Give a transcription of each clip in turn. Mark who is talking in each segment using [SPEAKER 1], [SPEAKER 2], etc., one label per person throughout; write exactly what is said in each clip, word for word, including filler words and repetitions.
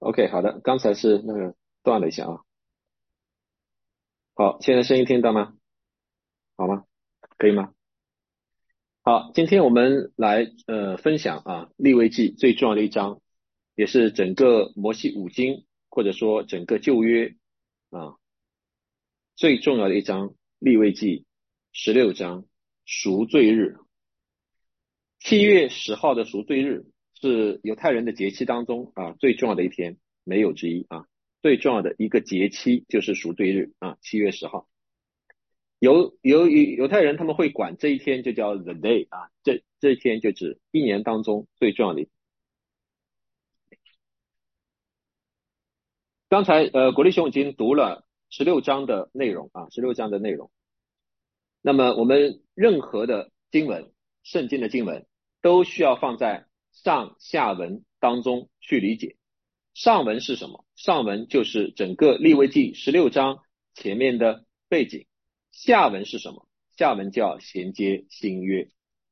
[SPEAKER 1] OK，好的，刚才是那个断了一下啊。好，现在声音听到吗？好吗？可以吗？好，今天我们来呃分享啊利未记最重要的一章，也是整个摩西五经或者说整个旧约啊最重要的一章，利未记十六章赎罪日。七月十号的赎罪日是犹太人的节期当中啊最重要的一天，没有之一啊。最重要的一个节期就是赎罪日啊，七月十号。由由于犹太人他们会管这一天就叫 the day 啊，这这一天就指一年当中最重要的一天。刚才呃，国立兄已经读了十六章的内容啊，十六章的内容。那么我们任何的经文，圣经的经文都需要放在上下文当中去理解。上文是什么？上文就是整个利未记十六章前面的背景。下文是什么？下文叫衔接新约。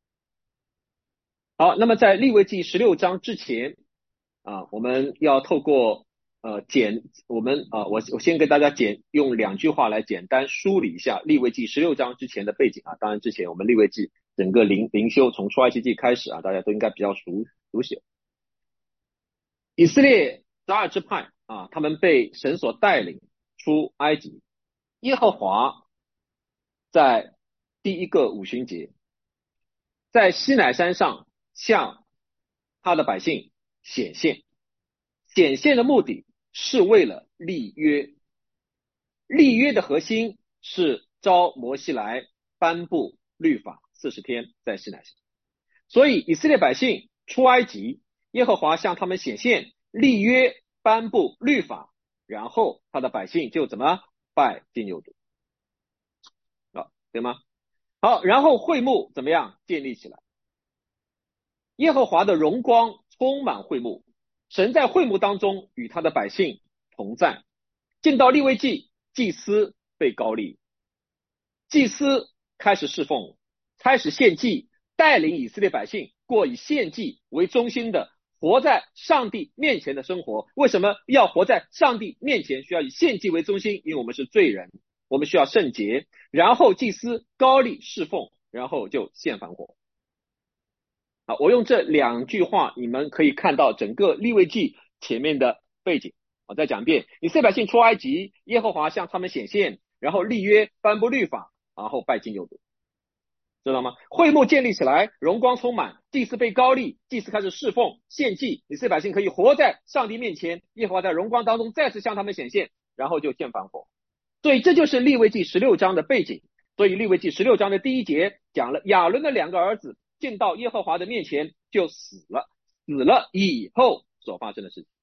[SPEAKER 1] 好，那么在利未记十六章之前啊，我们要透过呃简，我们啊，我我先给大家简用两句话来简单梳理一下利未记十六章之前的背景啊。当然，之前我们利未记整个灵灵修从出埃及记开始啊，大家都应该比较熟熟悉。以色列十二支派啊，他们被神所带领出埃及。耶和华在第一个五旬节，在西乃山上向他的百姓显现。显现的目的是为了立约，立约的核心是召摩西来颁布律法四十天在西乃山。所以以色列百姓出埃及，耶和华向他们显现，立约，颁布律法，然后他的百姓就怎么拜金牛犊啊，对吗？好，然后会幕怎么样建立起来？耶和华的荣光充满会幕，神在会幕当中与他的百姓同在。进到利未记，祭司被高立，祭司开始侍奉，开始献祭，带领以色列百姓过以献祭为中心的活在上帝面前的生活。为什么要活在上帝面前？需要以献祭为中心，因为我们是罪人，我们需要圣洁。然后祭司高立侍奉，然后就献燔火。啊，我用这两句话，你们可以看到整个利未记前面的背景。我再讲一遍：以色列百姓出埃及，耶和华向他们显现，然后立约，颁布律法，然后拜金牛犊，知道吗？会幕建立起来，荣光充满，祭司被高立，祭司开始侍奉献祭，以色列百姓可以活在上帝面前，耶和华在荣光当中再次向他们显现，然后就献燔火。所以这就是利未记十六章的背景。所以利未记十六章的第一节讲了亚伦的两个儿子进到耶和华的面前就死了，死了以后所发生的事情，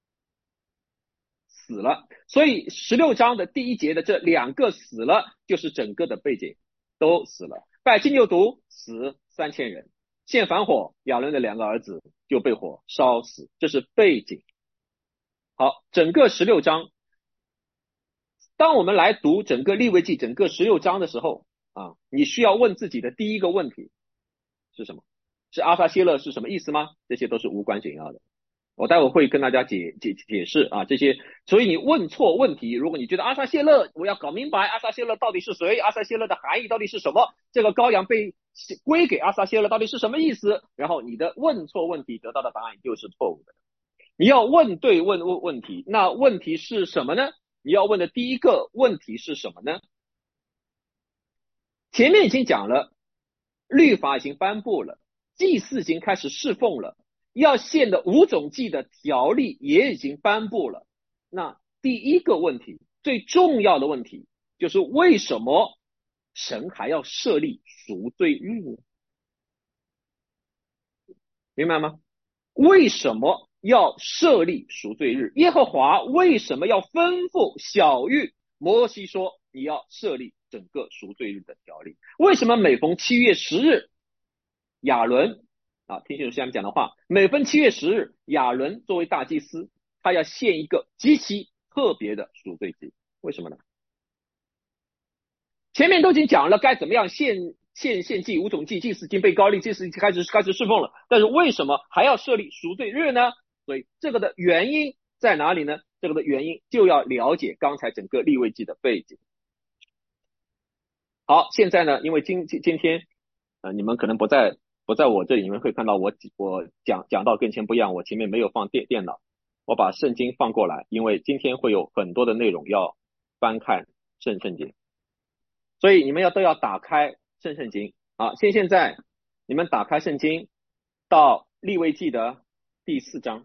[SPEAKER 1] 死了。所以十六章的第一节的这两个死了，就是整个的背景，都死了。拜金牛犊死三千人，献燔火亚伦的两个儿子就被火烧死，这是背景。好，整个十六章，当我们来读整个利未记整个十六章的时候啊，你需要问自己的第一个问题是什么？是阿撒谢勒是什么意思吗？这些都是无关紧要的。我待会会跟大家解解解释啊这些。所以你问错问题，如果你觉得阿撒谢勒，我要搞明白阿撒谢勒到底是谁，阿撒谢勒的含义到底是什么，这个羔羊被归给阿撒谢勒到底是什么意思，然后你的问错问题得到的答案就是错误的。你要问对问问问题，那问题是什么呢？你要问的第一个问题是什么呢？前面已经讲了，律法已经颁布了，祭祀已经开始侍奉了，要献的五种祭的条例也已经颁布了。那第一个问题，最重要的问题，就是为什么神还要设立赎罪日呢？明白吗？为什么要设立赎罪日？耶和华为什么要吩咐小玉摩西说你要设立整个赎罪日的条例？为什么每逢七月十日，亚伦啊，听清楚下面讲的话，每逢七月十日，亚伦作为大祭司，他要献一个极其特别的赎罪祭？为什么呢？前面都已经讲了该怎么样献献献祭五种祭，祭司已经被高立，祭司开始开始侍奉了，但是为什么还要设立赎罪日呢？所以这个的原因在哪里呢？这个的原因就要了解刚才整个利未记的背景。好，现在呢，因为今今今天呃你们可能不在不在我这里，你们会看到我我讲讲到跟前不一样，我前面没有放电电脑，我把圣经放过来，因为今天会有很多的内容要翻看圣圣经，所以你们要都要打开圣圣经。好，现现在你们打开圣经到利未记的第四章。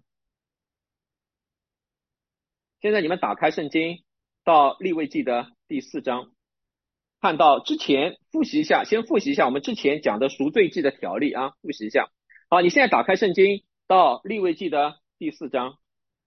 [SPEAKER 1] 现在你们打开圣经到利未记的第四章，看到之前复习一下，先复习一下我们之前讲的赎罪记的条例啊，复习一下。好，你现在打开圣经到利未记的第四章。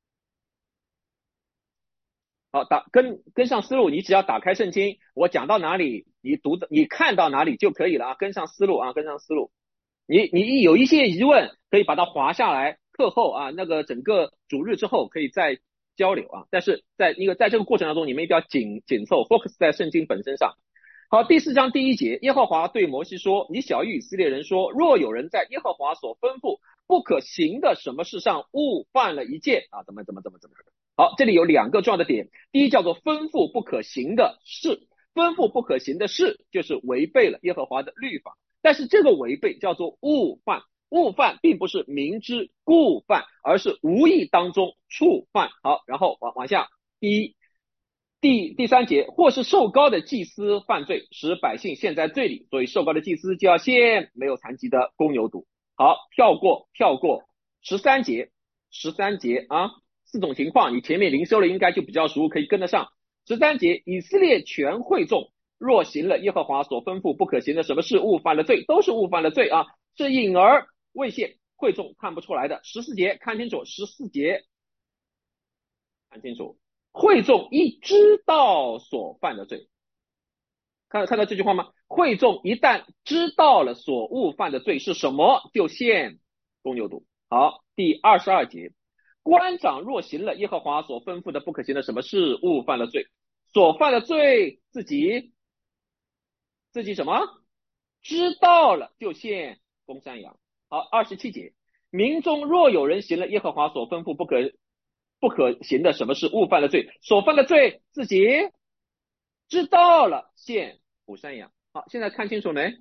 [SPEAKER 1] 好，打跟跟上思路，你只要打开圣经，我讲到哪里，你读的你看到哪里就可以了啊，跟上思路啊，跟上思路。你你有一些疑问，可以把它划下来，课后啊，那个整个主日之后可以再交流啊。但是在一个在这个过程当中，你们一定要紧紧凑 focus 在圣经本身上。好，第四章第一节，耶和华对摩西说：“你小谕以色列人说，若有人在耶和华所吩咐不可行的什么事上误犯了一件啊，怎么怎么怎么怎么。”好，这里有两个重要的点，第一叫做吩咐不可行的事，吩咐不可行的事就是违背了耶和华的律法。但是这个违背叫做误犯，误犯并不是明知故犯，而是无意当中触犯。好，然后往往下，第一，第第三节，或是受膏的祭司犯罪，使百姓陷在罪里，所以受膏的祭司就要献没有残疾的公牛犊。好，跳过跳过十三节，十三节啊，四种情况，你前面灵修了应该就比较熟，可以跟得上。十三节，以色列全会众若行了耶和华所吩咐不可行的什么事，误犯了罪，都是误犯了罪啊，是隐而未现，会众看不出来的。十四节看清楚，十四节看清楚，会众一知道所犯的罪，看看到这句话吗？会众一旦知道了所误犯的罪是什么，就献公牛犊。好，第二十二节，官长若行了耶和华所吩咐的不可行的什么事，误犯了罪，所犯的罪自己自己什么知道了，就献公山羊。好，二十七节，民中若有人行了耶和华所吩咐不可不可行的什么事，误犯了罪，所犯的罪自己知道了，献补山羊。好，现在看清楚没？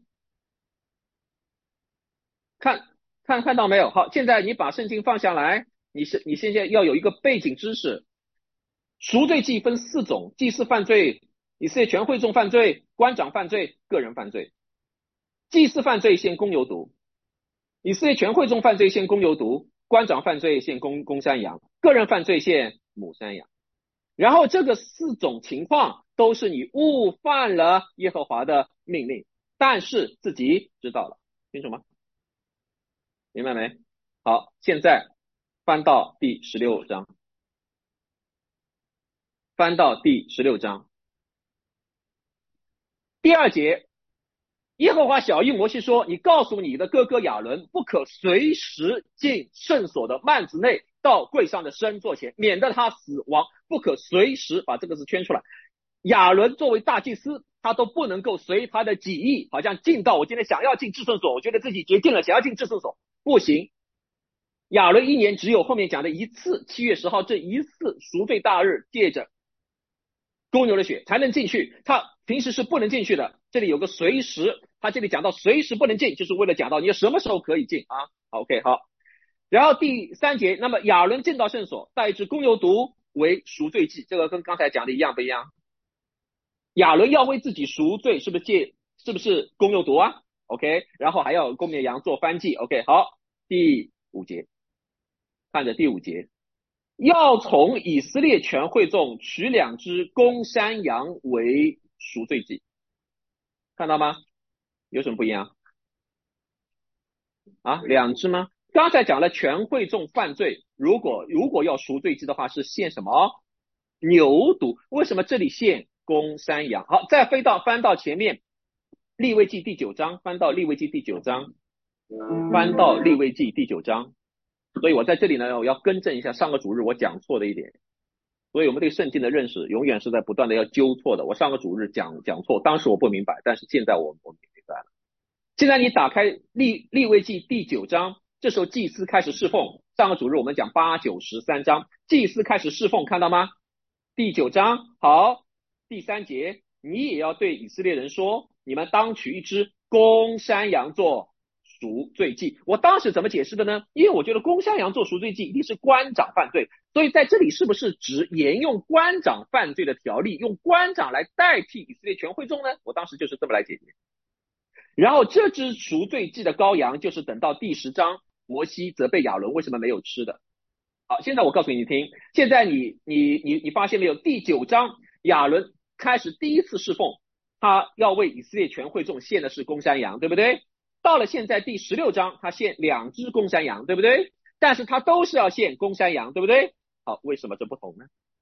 [SPEAKER 1] 看看看到没有？好，现在你把圣经放下来，你是你现在要有一个背景知识。赎罪记分四种：祭司犯罪、以色列全会众犯罪、官长犯罪、个人犯罪。祭司犯罪献公牛犊，以色列全会众犯罪献公牛犊，官长犯罪献公公山羊，个人犯罪献母山羊。然后这个四种情况都是你误犯了耶和华的命令，但是自己知道了，清楚吗？明白没？好，现在翻到第十六章，翻到第十六章第二节，耶和华晓谕摩西说：“你告诉你的哥哥亚伦，不可随时进圣所的幔子内，到柜上的圣座前，免得他死亡。不可随时把这个字圈出来。亚伦作为大祭司，他都不能够随他的己意，好像进到我今天想要进至圣所，我觉得自己洁净了，想要进至圣所，不行。亚伦一年只有后面讲的一次，七月十号这一次赎罪大日，借着公牛的血才能进去，他平时是不能进去的。这里有个随时，他这里讲到随时不能进，就是为了讲到你什么时候可以进啊。OK， 好。然后第三节，那么亚伦进到圣所，带一只公牛犊为赎罪祭，这个跟刚才讲的一样不一样？亚伦要为自己赎罪，是不是借是不是公牛犊啊 ？OK， 然后还要公绵羊做燔祭。OK， 好，第五节，看着第五节。要从以色列全会众取两只公山羊为赎罪祭，看到吗？有什么不一样啊？两只吗？刚才讲了全会众犯罪，如果如果要赎罪祭的话，是献什么？牛犊。为什么这里献公山羊？好，再飞到翻到前面，利未记第九章，翻到利未记第九章，翻到利未记第九章。所以我在这里呢，我要更正一下上个主日我讲错的一点。所以我们对圣经的认识永远是在不断的要纠错的。我上个主日讲讲错，当时我不明白，但是现在我我明白了。现在你打开利利未记第九章，这时候祭司开始侍奉， 上个主日我们讲八九十三章，祭司开始侍奉，看到吗？第九章，好，第三节，你也要对以色列人说，你们当取一只公山羊做赎罪祭。我当时怎么解释的呢？因为我觉得公山羊做赎罪祭一定是官长犯罪，所以在这里是不是只沿用官长犯罪的条例，用官长来代替以色列全会众呢？我当时就是这么来解决。然后这只赎罪祭的羔羊，就是等到第十章，摩西责备亚伦为什么没有吃的。好，现在我告诉你听，现在你你你你发现没有？第九章亚伦开始第一次侍奉，他要为以色列全会众献的是公山羊，对不对？到了现在第十六章，他献两只公山羊，对不对？但是他都是要献公山羊，对不对？好，为什么这不同呢？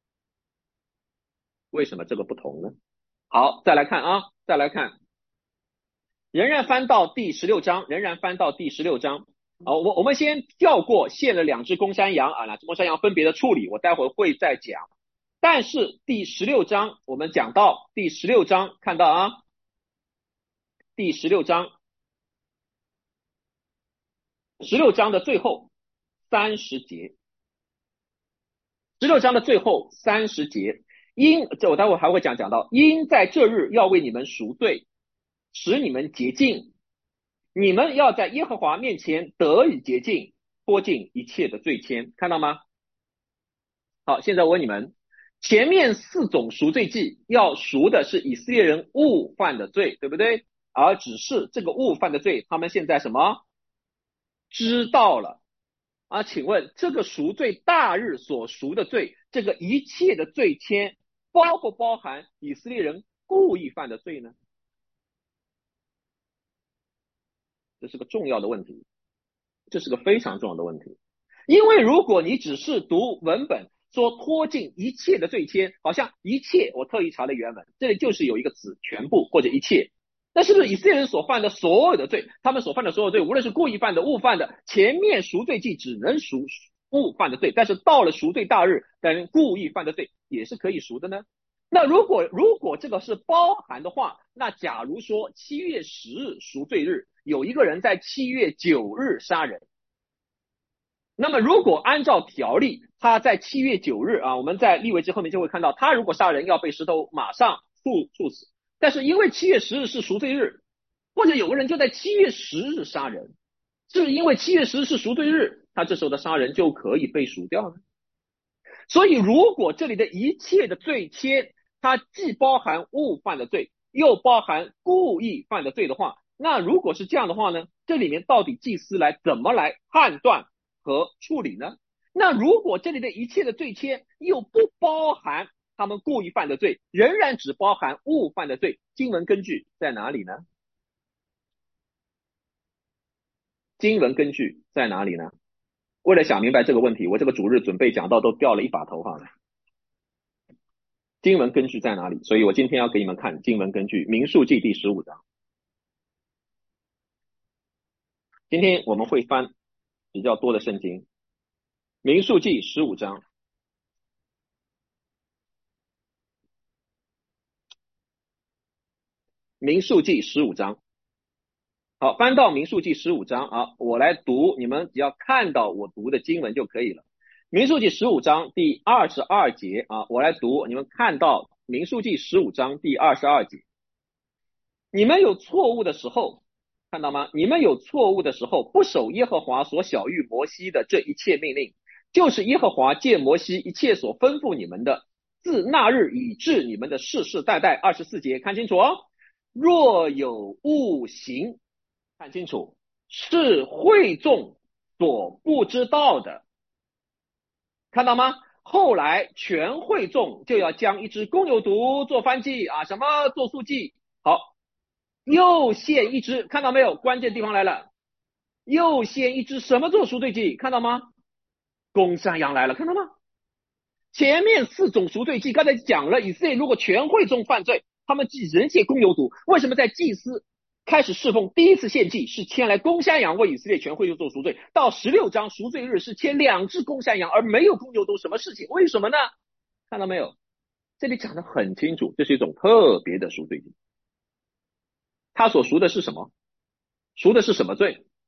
[SPEAKER 1] 为什么这个不同呢？好，再来看啊，再来看。仍然翻到第十六章，仍然翻到第十六章。好，我我们先跳过献了两只公山羊啊，两只公山羊分别的处理，我待会会再讲。但是第十六章我们讲到第十六章，看到啊，第十六章，十六章的最后三十节，十六章的最后三十节，因这我待会还会讲讲到，因在这日要为你们赎罪，使你们洁净。你们要在耶和华面前得以洁净，脱尽一切的罪愆，看到吗？好，现在我问你们，前面四种赎罪祭要赎的是以色列人误犯的罪，对不对？而只是这个误犯的罪，他们现在什么知道了啊？请问这个赎罪大日所赎的罪，这个一切的罪愆，包不包含以色列人故意犯的罪呢？这是个重要的问题，这是个非常重要的问题。因为如果你只是读文本说脱尽一切的罪愆，好像一切，我特意查了原文，这里就是有一个词全部或者一切，那是不是以色列人所犯的所有的罪，他们所犯的所有罪，无论是故意犯的误犯的，前面赎罪祭只能赎误犯的罪，但是到了赎罪大日等故意犯的罪也是可以赎的呢？那如果如果这个是包含的话，那假如说七月十日赎罪日，有一个人在七月九日杀人，那么如果按照条例，他在七月九日啊，我们在利未记后面就会看到，他如果杀人要被石头马上处处死。但是因为七月十日是赎罪日，或者有个人就在七月十日杀人，是不是因为七月十日是赎罪日，他这时候的杀人就可以被赎掉呢？所以如果这里的一切的罪愆，它既包含误犯的罪，又包含故意犯的罪的话，那如果是这样的话呢，这里面到底祭司来怎么来判断和处理呢？那如果这里的一切的罪愆又不包含他们故意犯的罪，仍然只包含误犯的罪，经文根据在哪里呢？经文根据在哪里呢？为了想明白这个问题，我这个主日准备讲到都掉了一把头发了。经文根据在哪里？所以我今天要给你们看经文根据，民数记第十五章。今天我们会翻比较多的圣经，民数记十五章。民数记十五章。好，翻到民数记十五章啊，我来读，你们只要看到我读的经文就可以了。民数记十五章第二十二节啊，我来读，你们看到民数记十五章第二十二节。你们有错误的时候，看到吗？你们有错误的时候，不守耶和华所晓谕摩西的这一切命令，就是耶和华借摩西一切所吩咐你们的，自那日以至你们的世世代代。二十四节，看清楚哦。若有误行，看清楚，是会众所不知道的，看到吗？后来全会众就要将一只公牛犊做燔祭啊，什么做素祭，好，又献一只，看到没有？关键地方来了，又献一只什么做赎罪祭，看到吗？公山羊来了，看到吗？前面四种赎罪祭刚才讲了，以色列如果全会众犯罪，他们只能献公牛犊，为什么在祭司开始侍奉第一次献祭是牵来公山羊为以色列全会众做赎罪，到十六章赎罪日是牵两只公山羊而没有公牛犊，什么事情？为什么呢？看到没有？这里讲得很清楚，这是一种特别的赎罪祭。他所赎的是什么？赎的是什么罪？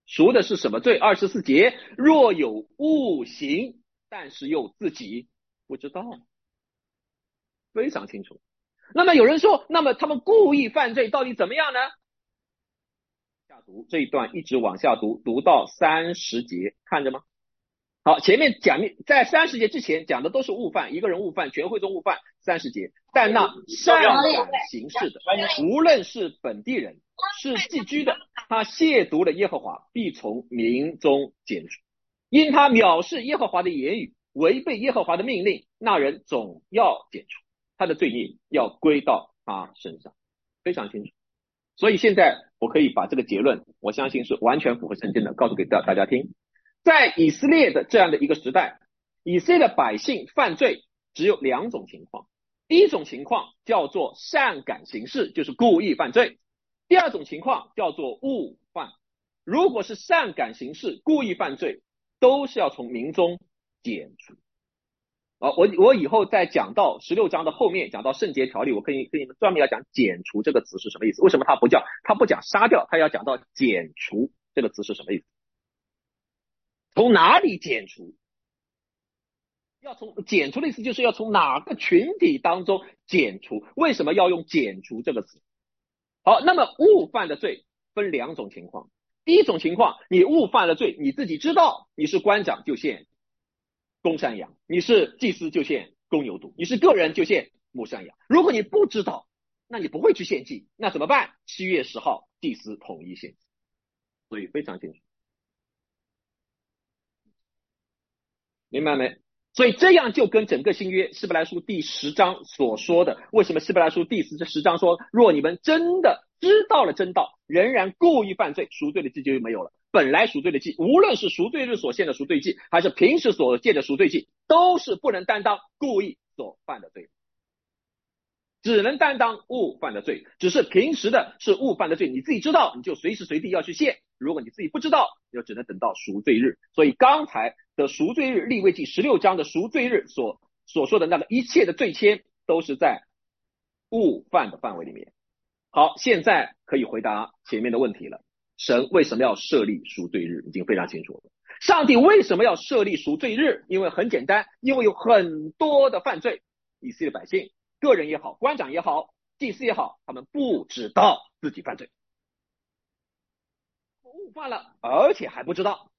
[SPEAKER 1] 赎的是什么罪？二十四节，若有误行，但是又自己不知道，非常清楚。那么有人说，那么他们故意犯罪到底怎么样呢？下读这一段一直往下读，读到三十节，看着吗？好，前面讲在三十节之前讲的都是误犯，一个人误犯，全会众误犯，三十节。但那善感行事的，无论是本地人，是寄居的，他亵渎了耶和华，必从民中剪除。因他藐视耶和华的言语，违背耶和华的命令，那人总要剪除，他的罪孽要归到他身上，非常清楚。所以现在我可以把这个结论，我相信是完全符合圣经的，告诉给大家听。在以色列的这样的一个时代，以色列的百姓犯罪只有两种情况。第一种情况叫做善感行事，就是故意犯罪；第二种情况叫做误犯。如果是善感行事、故意犯罪，都是要从民中剪除。啊，我我以后再讲到十六章的后面，讲到圣洁条例，我可以跟你们专门要讲剪除这个词是什么意思。为什么他不叫他不讲杀掉，他要讲到剪除这个词是什么意思？从哪里剪除？要从剪除的意思就是要从哪个群体当中剪除。为什么要用剪除这个词？好，那么误犯的罪分两种情况。第一种情况，你误犯了罪，你自己知道，你是官长就限公山羊，你是祭司就限公牛犊，你是个人就限母山羊。如果你不知道，那你不会去献祭，那怎么办？七月十号祭司统一献祭，所以非常清楚。明白没？所以这样就跟整个新约希伯来书第十章所说的，为什么希伯来书第十十章说，若你们真的知道了真道，仍然故意犯罪，赎罪的祭就没有了。本来赎罪的祭，无论是赎罪日所献的赎罪祭，还是平时所献的赎罪祭，都是不能担当故意所犯的罪，只能担当误犯的罪。只是平时的是误犯的罪，你自己知道，你就随时随地要去献；如果你自己不知道，就只能等到赎罪日。所以刚才的赎罪日，利未记十六章的赎罪日所所说的那个一切的罪愆，都是在误犯的范围里面。好，现在可以回答前面的问题了。神为什么要设立赎罪日？已经非常清楚了。上帝为什么要设立赎罪日？因为很简单，因为有很多的犯罪，以色列百姓，个人也好，官长也好，祭司也好，他们不知道自己犯罪，误犯了，而且还不知道，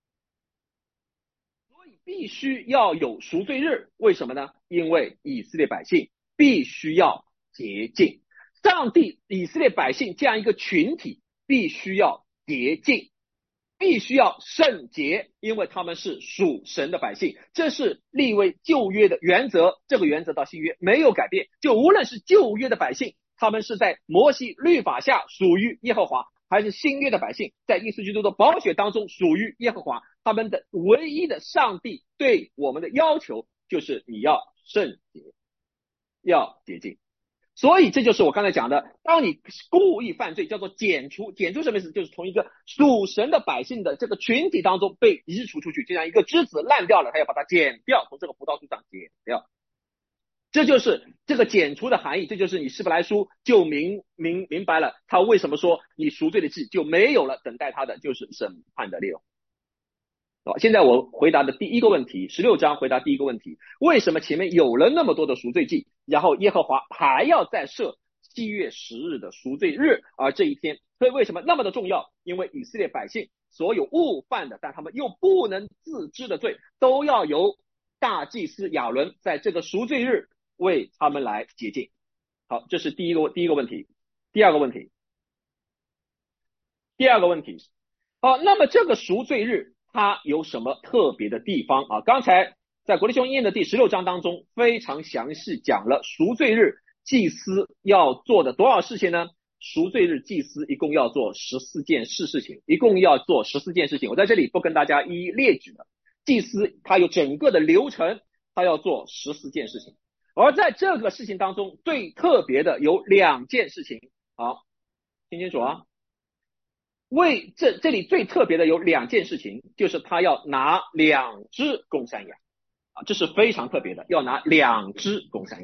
[SPEAKER 1] 所以必须要有赎罪日。为什么呢？因为以色列百姓必须要洁净，上帝以色列百姓这样一个群体必须要洁净，必须要圣洁，因为他们是属神的百姓，这是利未旧约的原则，这个原则到新约没有改变。就无论是旧约的百姓，他们是在摩西律法下属于耶和华，还是新约的百姓在耶稣基督的宝血当中属于耶和华，他们的唯一的上帝对我们的要求就是你要圣洁，要洁净。所以这就是我刚才讲的，当你故意犯罪叫做剪除，剪除什么意思？就是从一个属神的百姓的这个群体当中被移除出去，就像一个枝子烂掉了，他要把它剪掉，从这个葡萄树上剪掉，这就是这个剪除的含义。这就是你希伯来书就明明明白了，他为什么说你赎罪的祭就没有了，等待他的就是审判的烈火。好，现在我回答的第一个问题，十六章回答第一个问题，为什么前面有了那么多的赎罪祭，然后耶和华还要再设七月十日的赎罪日，而这一天，所以为什么那么的重要？因为以色列百姓所有误犯的，但他们又不能自知的罪，都要由大祭司亚伦在这个赎罪日为他们来洁净。好，这是第一个第一个问题。第二个问题，第二个问题，好，那么这个赎罪日它有什么特别的地方啊？刚才在国立兄念的第十六章当中非常详细讲了赎罪日祭司要做的多少事情呢？赎罪日祭司一共要做十四件事事情，一共要做十四件事情，我在这里不跟大家一一列举了。祭司他有整个的流程，他要做十四件事情，而在这个事情当中最特别的有两件事情。好，听清楚啊。为这这里最特别的有两件事情，就是他要拿两只公山羊啊，这是非常特别的，要拿两只公山羊，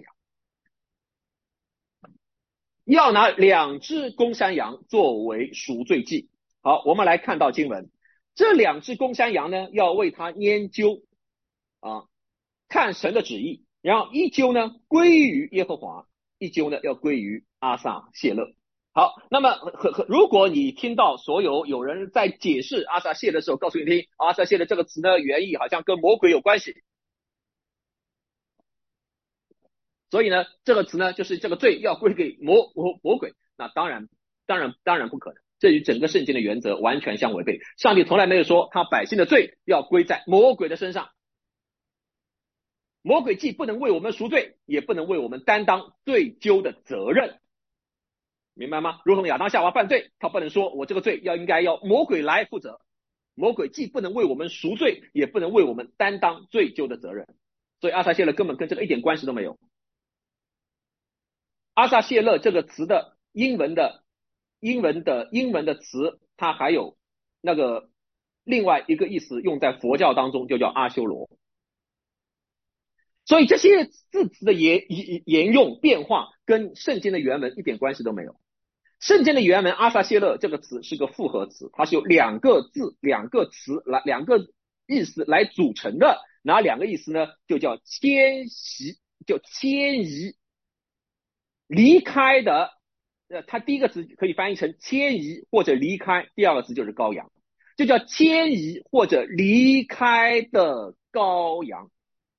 [SPEAKER 1] 要拿两只公山羊作为赎罪祭。好，我们来看到经文， 这两只公山羊呢，要为他研究啊，看神的旨意，然后一揪呢归于耶和华，一揪呢要归于阿撒谢勒。好，那么和和如果你听到所有有人在解释阿撒谢勒的时候，告诉你听阿撒谢勒这个词呢原意好像跟魔鬼有关系，所以呢这个词呢就是这个罪要归给魔魔魔鬼，那当然当然当然不可能，这与整个圣经的原则完全相违背。上帝从来没有说他百姓的罪要归在魔鬼的身上，魔鬼既不能为我们赎罪，也不能为我们担当罪疚的责任，明白吗？如同亚当夏娃犯罪，他不能说我这个罪要应该要魔鬼来负责，魔鬼既不能为我们赎罪，也不能为我们担当罪疚的责任，所以阿撒谢勒根本跟这个一点关系都没有。阿撒谢勒这个词的英文的英文的英文的词，它还有那个另外一个意思用在佛教当中，就叫阿修罗。所以这些字词的沿沿用变化跟圣经的原文一点关系都没有。圣经的原文阿撒谢勒这个词是个复合词，它是由两个字两个词来两个意思来组成的，哪两个意思呢？就叫迁徙，就迁移，离开的，呃，它第一个词可以翻译成迁移或者离开，第二个词就是羔羊，就叫迁移或者离开的羔羊。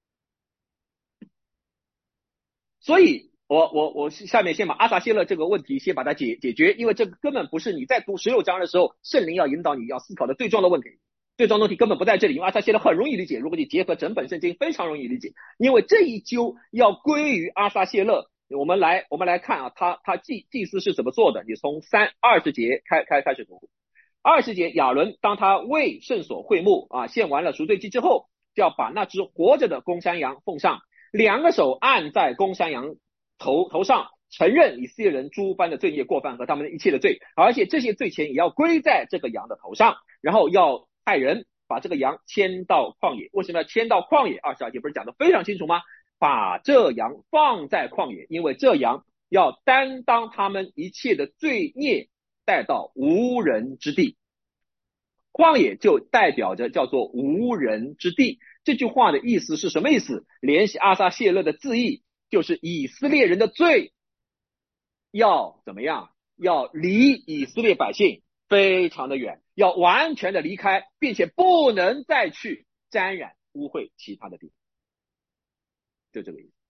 [SPEAKER 1] 所以我我我下面先把阿撒谢勒这个问题先把它解解决，因为这个根本不是你在读十六章的时候圣灵要引导你要思考的最重要的问题，最重要的问题根本不在这里，因为阿撒谢勒很容易理解，如果你结合整本圣经非常容易理解，因为这一揪要归于阿撒谢勒。我们来我们来看啊，他他祭祭司是怎么做的，你从三二十节开开开始读。二十节，亚伦当他为圣所会幕啊献完了赎罪祭之后，就要把那只活着的公山羊奉上，两个手按在公山羊头头上，承认以色列人诸般的罪孽过犯和他们的一切的罪，而且这些罪钱也要归在这个羊的头上，然后要派人把这个羊牵到旷野。为什么要牵到旷野？二十二节不是讲得非常清楚吗？把这羊放在旷野，因为这羊要担当他们一切的罪孽，带到无人之地。旷野就代表着叫做无人之地，这句话的意思是什么意思？联系阿撒谢勒的字义，就是以色列人的罪要怎么样？要离以色列百姓非常的远，要完全的离开，并且不能再去沾染污秽其他的地方，就这个意思。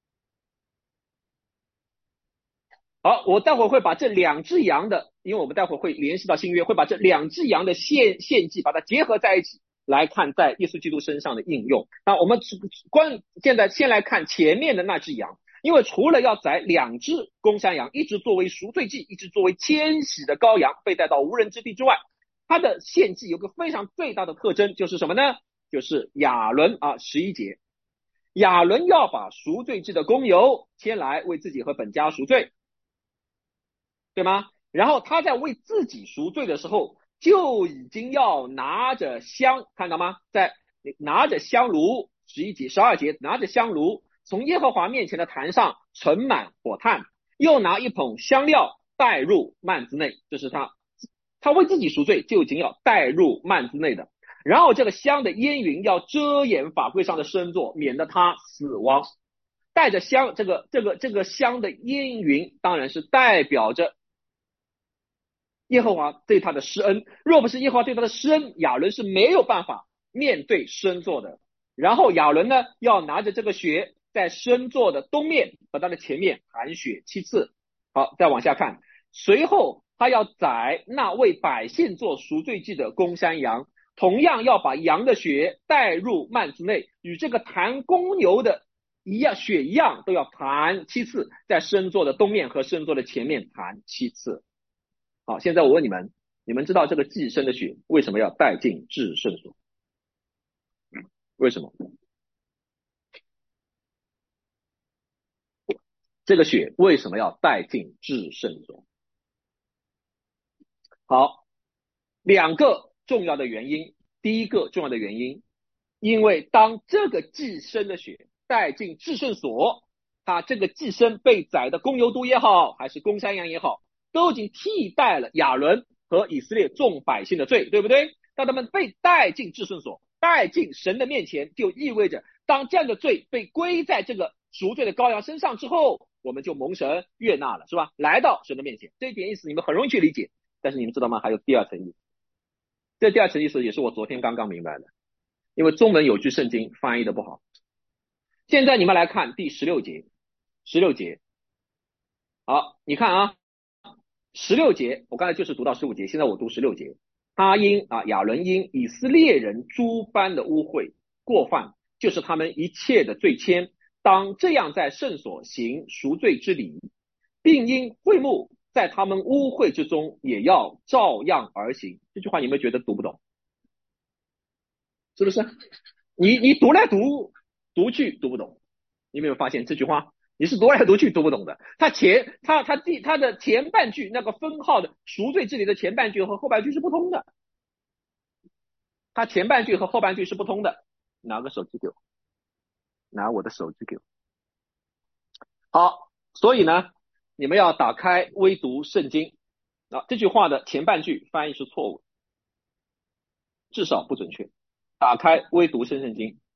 [SPEAKER 1] 好，我待会儿会把这两只羊的，因为我们待会儿会联系到新约，会把这两只羊的献献祭把它结合在一起来看在耶稣基督身上的应用。那我们关现在先来看前面的那只羊，因为除了要宰两只公山羊，一只作为赎罪祭，一只作为迁徙的羔羊被带到无人之地之外，它的献祭有个非常最大的特征，就是什么呢？就是亚伦啊，十一节，亚伦要把赎罪祭的公牛牵来为自己和本家赎罪，对吗？然后他在为自己赎罪的时候，就已经要拿着香，看到吗？在拿着香炉，十一节、十二节，拿着香炉从耶和华面前的坛上盛满火炭，又拿一捧香料带入幔子内，这是他他为自己赎罪就已经要带入幔子内的。然后这个香的烟云要遮掩法柜上的圣座，免得他死亡。带着香，这个这个这个香的烟云当然是代表着耶和华对他的施恩，若不是耶和华对他的施恩，亚伦是没有办法面对施恩座的。然后亚伦呢，要拿着这个血在施恩座的东面和他的前面含血七次。好，再往下看，随后他要宰那为百姓做赎罪祭的公山羊，同样要把羊的血带入幔子内，与这个弹公牛的一样血一样，都要弹七次，在施恩座的东面和施恩座的前面弹七次。好，现在我问你们，你们知道这个祭牲的血为什么要带进至圣所？为什么？这个血为什么要带进至圣所？好，两个重要的原因。第一个重要的原因，因为当这个祭牲的血带进至圣所，它这个祭牲被宰的公牛犊也好，还是公山羊也好，都已经替代了亚伦和以色列众百姓的罪，对不对？ 当他们被带进至圣所，带进神的面前，就意味着当这样的罪被归在这个赎罪的羔羊身上之后，我们就蒙神悦纳了，是吧？来到神的面前，这一点意思你们很容易去理解。但是你们知道吗？还有第二层意思，这第二层意思也是我昨天刚刚明白的，因为中文有句圣经翻译的不好。现在你们来看第十六节，十六节，好，你看啊，十六节，我刚才就是读到十五节，现在我读十六节。他因啊亚伦因以色列人诸般的污秽过犯，就是他们一切的罪愆，当这样在圣所行赎罪之礼，并因会幕在他们污秽之中也要照样而行。这句话你有没有觉得读不懂？是不是？你你读来读读去读不懂，你有没有发现这句话你是读来读去读不懂的？它前它它第它的前半句那个分号的赎罪之礼的前半句和后半句是不通的，它前半句和后半句是不通的。拿个手机给我，拿我的手机给我。好，所以呢，你们要打开微读圣经啊，这句话的前半句翻译是错误，至少不准确。打开微读圣圣经。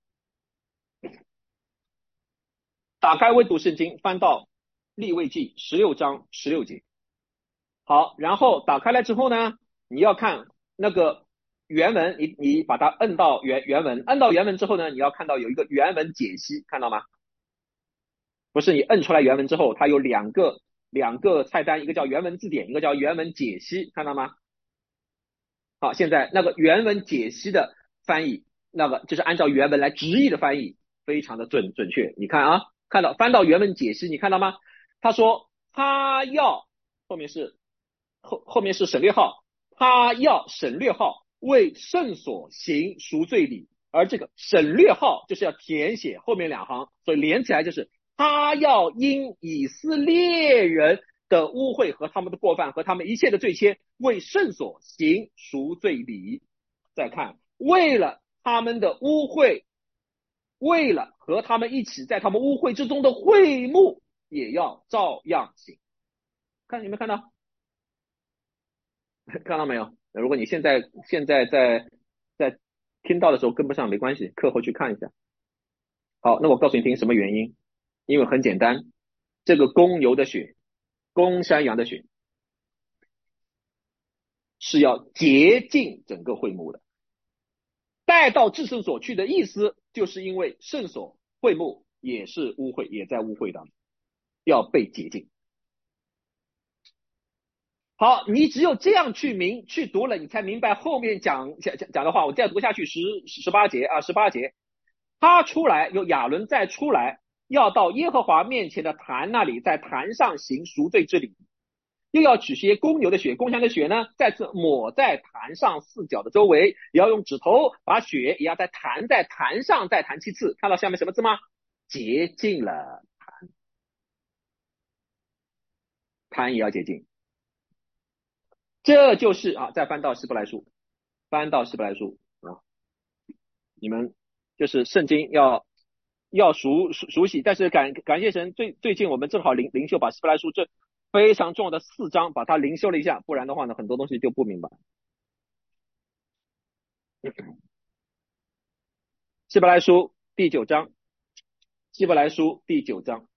[SPEAKER 1] 打开微读圣经，翻到利未记十六章十六节。好，然后打开来之后呢，你要看那个原文，你你把它摁到原原文，摁到原文之后呢，你要看到有一个原文解析，看到吗？不是，你摁出来原文之后，它有两个两个菜单，一个叫原文字典，一个叫原文解析，看到吗？好，现在那个原文解析的翻译，那个就是按照原文来直译的翻译，非常的准准确。你看啊，看到翻到原文解析，你看到吗？他说他要后面是后后面是省略号，他要省略号为圣所行赎罪礼，而这个省略号就是要填写后面两行，所以连起来就是他要因以色列人的污秽和他们的过犯和他们一切的罪愆为圣所行赎罪礼。再看，为了他们的污秽，为了和他们一起在他们污秽之中的会幕也要照样行。看有没有看到？看到没有？如果你现在现在在在听到的时候跟不上没关系，课后去看一下。好，那我告诉你听什么原因？因为很简单，这个公牛的血，公山羊的血是要洁净整个会幕的。带到至圣所去的意思，就是因为圣所会幕也是污秽，也在污秽当中，要被洁净。好，你只有这样去明去读了，你才明白后面讲讲讲的话。我再读下去，十十八节啊，十八节，他出来，有亚伦再出来，要到耶和华面前的坛那里，在坛上行赎罪之礼，又要取些公牛的血，公羊的血呢，再次抹在坛上四角的周围，也要用指头把血也要再弹在坛上，再弹七次。看到下面什么字吗？洁净了坛，坛也要洁净。这就是啊，再翻到希伯来书，翻到希伯来书啊，你们就是圣经要要熟熟熟悉，但是感感谢神，最最近我们正好灵灵修把希伯来书这非常重要的四章把它灵修了一下，不然的话呢，很多东西就不明白。希伯来书第九章，希伯来书第九章，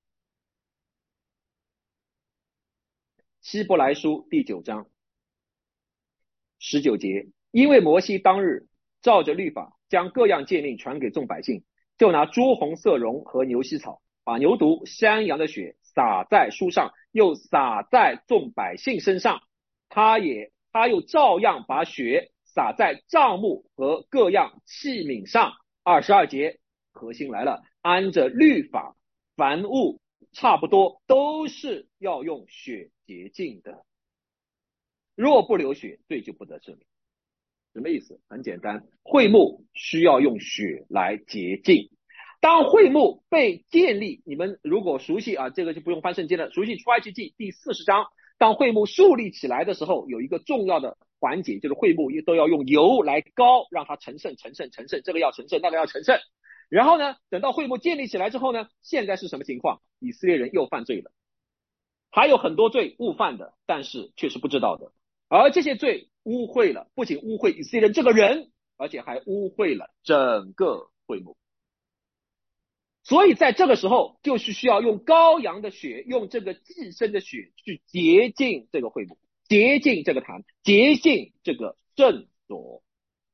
[SPEAKER 1] 希伯来书第九章十九节，因为摩西当日照着律法将各样诫命传给众百姓，就拿朱红色绒和牛膝草，把牛犊、山羊的血洒在书上，又洒在众百姓身上。他也他又照样把血洒在帐幕和各样器皿上。二十二节，核心来了，按着律法，凡物差不多都是要用血洁净的。若不流血，罪就不得赦免。什么意思？很简单，会幕需要用血来洁净。当会幕被建立，你们如果熟悉啊，这个就不用翻圣经了，熟悉出埃及记第四十章，当会幕树立起来的时候，有一个重要的环节，就是会幕都要用油来膏，让它成圣成圣成圣，这个要成圣，那个要成圣。然后呢，等到会幕建立起来之后呢，现在是什么情况？以色列人又犯罪了，还有很多罪误犯的，但是却是不知道的。而这些罪污秽了，不仅污秽以色列人这个人，而且还污秽了整个会幕。所以在这个时候，就是需要用羔羊的血，用这个祭牲的血去洁净这个会幕，洁净这个坛，洁净这个圣所。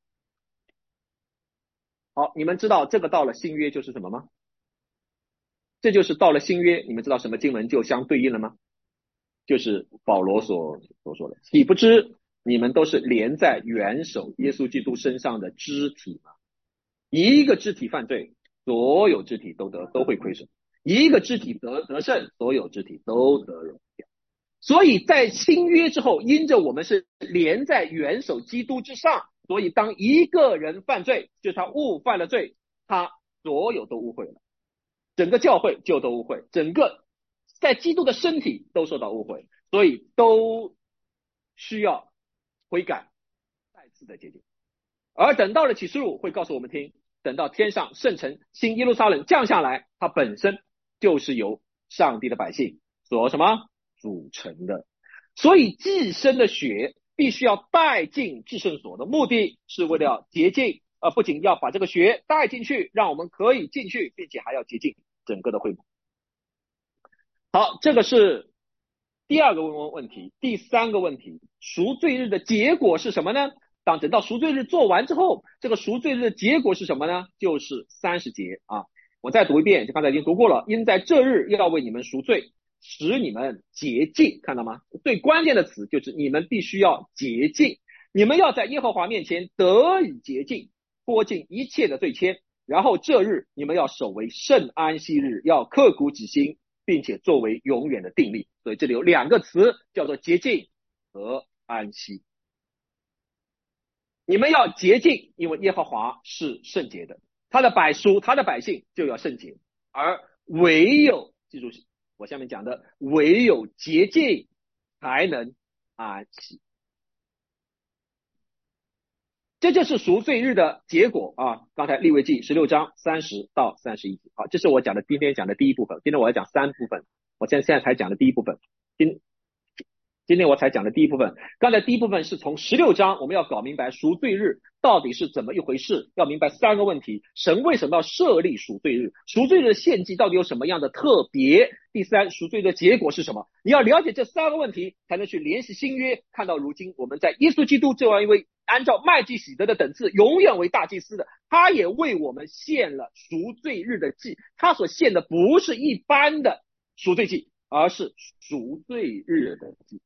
[SPEAKER 1] 好，你们知道这个到了新约就是什么吗？这就是到了新约，你们知道什么经文就相对应了吗？就是保罗所所说的，岂不知你们都是连在元首耶稣基督身上的肢体吗？一个肢体犯罪，所有肢体都得都会亏损；一个肢体得得胜，所有肢体都得荣耀。所以在新约之后，因着我们是连在元首基督之上，所以当一个人犯罪，就是他误犯了罪，他所有都误会了，整个教会就都误会，整个在基督的身体都受到误会，所以都需要悔改，再次的洁净。而等到了启示录会告诉我们听，等到天上圣城新耶路撒冷降下来，它本身就是由上帝的百姓所什么组成的。所以祭牲的血必须要带进至圣所的目的是为了要洁净，呃，不仅要把这个血带进去，让我们可以进去，并且还要洁净整个的会幕。好，这个是第二个问问题。第三个问题，赎罪日的结果是什么呢？当等到赎罪日做完之后，这个赎罪日的结果是什么呢？就是三十节啊。我再读一遍，就刚才已经读过了。因在这日要为你们赎罪，使你们洁净，看到吗？最关键的词就是你们必须要洁净，你们要在耶和华面前得以洁净，脱尽一切的罪愆。然后这日你们要守为圣安息日，要刻苦己心，并且作为永远的定例。所以这里有两个词，叫做洁净和安息。你们要洁净，因为耶和华是圣洁的，他的百属他的百姓就要圣洁，而唯有记住我下面讲的，唯有洁净才能安息。这就是赎罪日的结果啊！刚才利未记十六章三十到三十一节，好，这是我讲的今天讲的第一部分。今天我要讲三部分，我现在现在才讲的第一部分。今今天我才讲的第一部分，刚才第一部分是从十六章，我们要搞明白赎罪日到底是怎么一回事，要明白三个问题：神为什么要设立赎罪日？赎罪日的献祭到底有什么样的特别？第三，赎罪的结果是什么？你要了解这三个问题，才能去联系新约，看到如今我们在耶稣基督这样一位按照麦基洗德的等次永远为大祭司的，他也为我们献了赎罪日的祭，他所献的不是一般的赎罪祭，而是赎罪日的祭。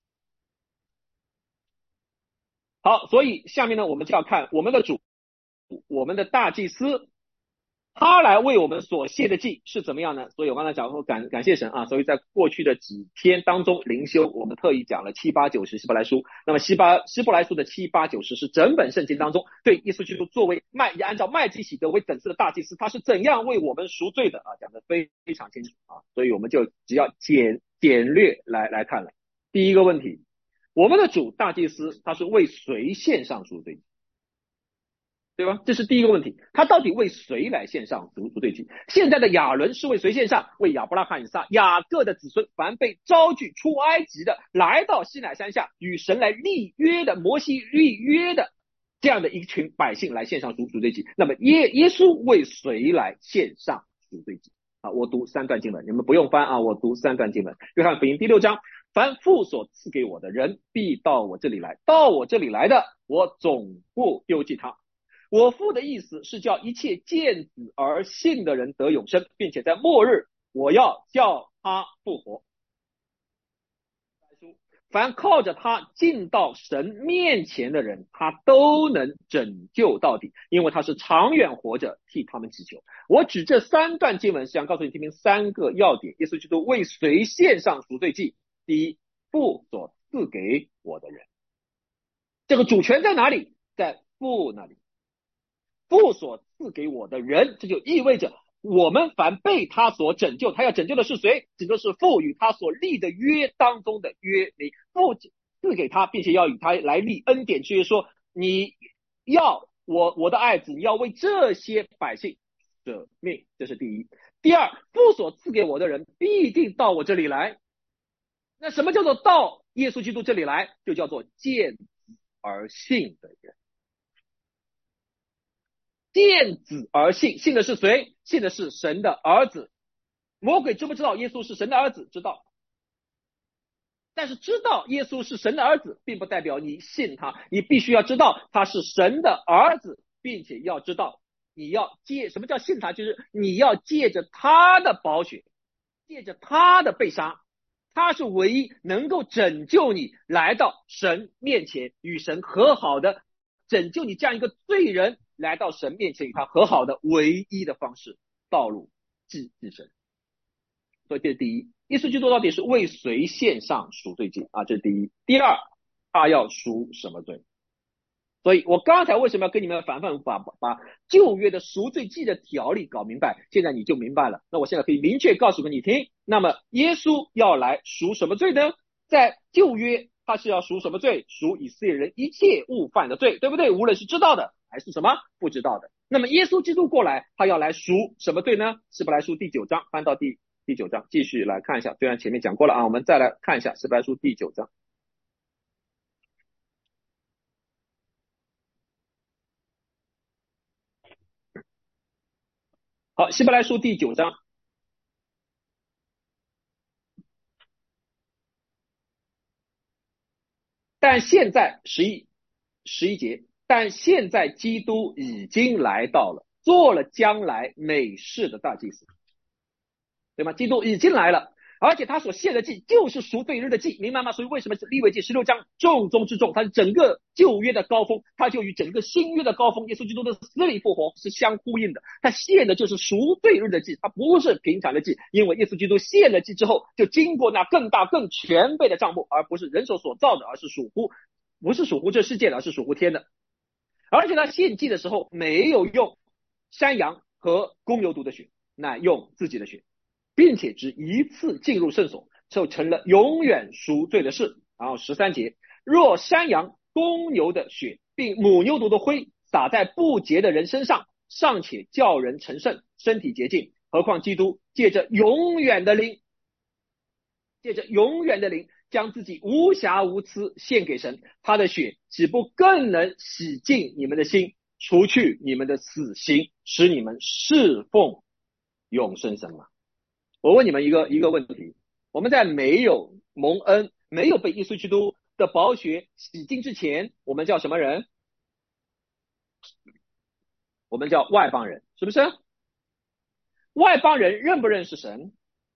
[SPEAKER 1] 好，所以下面呢，我们就要看我们的主，我们的大祭司，他来为我们所献的祭是怎么样呢？所以我刚才讲说感感谢神啊，所以在过去的几天当中灵修，我们特意讲了七八九十希伯来书。那么希巴希伯来书的七八九十是整本圣经当中对耶稣基督作为麦按照麦基洗德为等次的大祭司，他是怎样为我们赎罪的啊，讲得非常清楚啊。所以我们就只要简简略来来看了。第一个问题。我们的主大祭司他是为谁献上赎罪祭，对吧？这是第一个问题，他到底为谁来献上赎罪祭？现在的亚伦是为谁献上？为亚伯拉罕、以撒、雅各的子孙，凡被招聚出埃及的，来到西乃山下与神来立约的，摩西立约的这样的一群百姓来献上赎罪祭。那么耶耶稣为谁来献上赎罪祭啊？我读三段经文，你们不用翻啊，我读三段经文。约翰福音第六章。凡父所赐给我的人，必到我这里来；到我这里来的，我总不丢弃他。我父的意思是叫一切见子而信的人得永生，并且在末日，我要叫他复活。凡靠着他进到神面前的人，他都能拯救到底，因为他是长远活着替他们祈求。我指这三段经文是想告诉你听听三个要点：耶稣基督为谁献上赎罪祭？第一，父所赐给我的人，这个主权在哪里？在父那里。父所赐给我的人，这就意味着我们凡被他所拯救，他要拯救的是谁？拯救是父与他所立的约当中的约你父赐给他，并且要与他来立恩典之约，说你要我我的爱子，你要为这些百姓舍命，这是第一。第二，父所赐给我的人必定到我这里来。那什么叫做到耶稣基督这里来？就叫做见子而信的人。见子而信，信的是谁？信的是神的儿子。魔鬼知不知道耶稣是神的儿子？知道。但是知道耶稣是神的儿子，并不代表你信他，你必须要知道他是神的儿子，并且要知道你要借，什么叫信他？就是你要借着他的宝血，借着他的被杀，他是唯一能够拯救你来到神面前与神和好的，拯救你这样一个罪人来到神面前与他和好的唯一的方式道路，即即神。所以这是第一，耶稣基督到底是为谁献上赎罪祭啊？这是第一。第二，他要赎什么罪？所以我刚才为什么要跟你们反反把把旧约的赎罪祭的条例搞明白？现在你就明白了。那我现在可以明确告诉给你听，那么耶稣要来赎什么罪呢？在旧约他是要赎什么罪？赎以色列人一切误犯的罪，对不对？无论是知道的还是什么不知道的。那么耶稣基督过来，他要来赎什么罪呢？希伯来书第九章，翻到第第九章，继续来看一下。虽然前面讲过了啊，我们再来看一下希伯来书第九章。好，希伯来书第九章。但现在十一十一节，但现在基督已经来到了，做了将来美事的大祭司，对吗？基督已经来了，而且他所献的祭就是赎罪日的祭，明白吗？所以为什么是利未记十六章重中之重，它是整个旧约的高峰，它就与整个新约的高峰耶稣基督的死里复活是相呼应的。他献的就是赎罪日的祭，它不是平常的祭，因为耶稣基督献了祭之后，就经过那更大更全备的帐幕，而不是人手所造的，而是属乎不是属乎这世界的，而是属乎天的。而且他献祭的时候没有用山羊和公牛犊的血，乃用自己的血，并且只一次进入圣所，就成了永远赎罪的事。然后十三节，若山羊、公牛的血并母牛犊的灰洒在不洁的人身上，尚且叫人成圣，身体洁净，何况基督借着永远的灵，借着永远的灵将自己无瑕无疵献给神，他的血岂不更能洗净你们的心，除去你们的死刑，使你们侍奉永生神吗？我问你们一个一个问题，我们在没有蒙恩，没有被耶稣基督的宝血洗净之前，我们叫什么人？我们叫外邦人，是不是？外邦人认不认识神？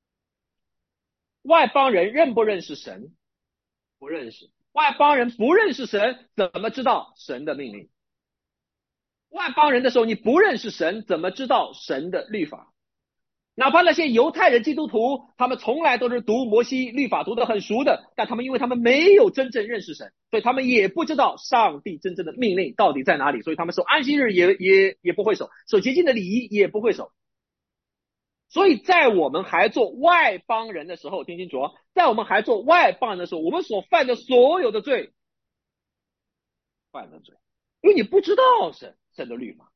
[SPEAKER 1] 外邦人认不认识神？不认识。外邦人不认识神，怎么知道神的命令？外邦人的时候，你不认识神，怎么知道神的律法？哪怕那些犹太人基督徒，他们从来都是读摩西律法读得很熟的，但他们因为他们没有真正认识神，所以他们也不知道上帝真正的命令到底在哪里，所以他们守安息日也也也不会守，守洁净的礼仪也不会守。所以在我们还做外邦人的时候，听清楚，在我们还做外邦人的时候，我们所犯的所有的罪，犯的罪，因为你不知道神神的律法。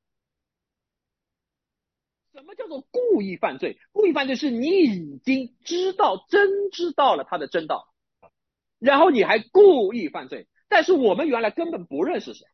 [SPEAKER 1] 什么叫做故意犯罪？故意犯罪是你已经知道真知道了他的真道，然后你还故意犯罪，但是我们原来根本不认识神，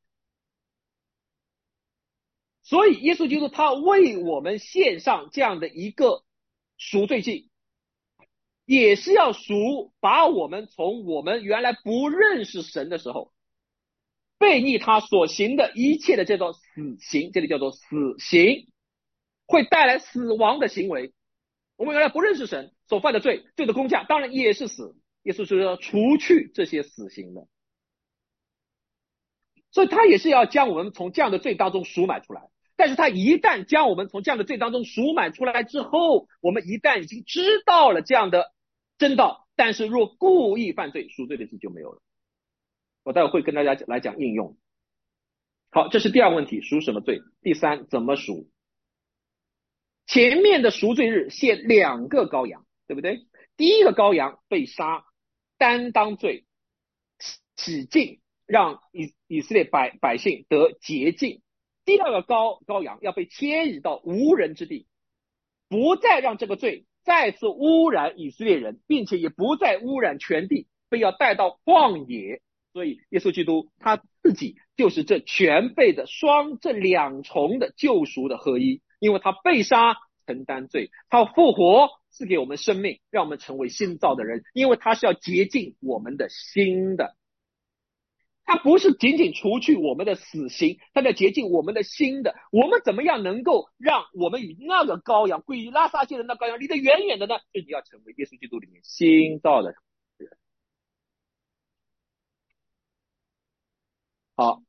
[SPEAKER 1] 所以耶稣基督他为我们献上这样的一个赎罪祭，也是要赎把我们从我们原来不认识神的时候悖逆他所行的一切的这种死刑，这里叫做死刑，会带来死亡的行为。我们原来不认识神所犯的罪，罪的工价当然也是死，耶稣是要除去这些死刑的，所以他也是要将我们从这样的罪当中赎买出来。但是他一旦将我们从这样的罪当中赎买出来之后，我们一旦已经知道了这样的真道，但是若故意犯罪，赎罪的祭就没有了。我待会会跟大家来讲应用。好，这是第二个问题，赎什么罪？第三，怎么赎？前面的赎罪日献两个羔羊，对不对？第一个羔羊被杀，担当罪，洗净，让以以色列百百姓得洁净。第二个羔羔羊要被迁移到无人之地，不再让这个罪再次污染以色列人，并且也不再污染全地，被要带到旷野。所以耶稣基督他自己就是这全备的双这两重的救赎的合一，因为他被杀承担罪，他复活赐给我们生命，让我们成为新造的人，因为他是要洁净我们的心的。他不是仅仅除去我们的死刑，他在洁净我们的心的。我们怎么样能够让我们与那个羔羊，归于拉撒界的那羔羊离得远远的呢？就是你要成为耶稣基督里面新造的人。好，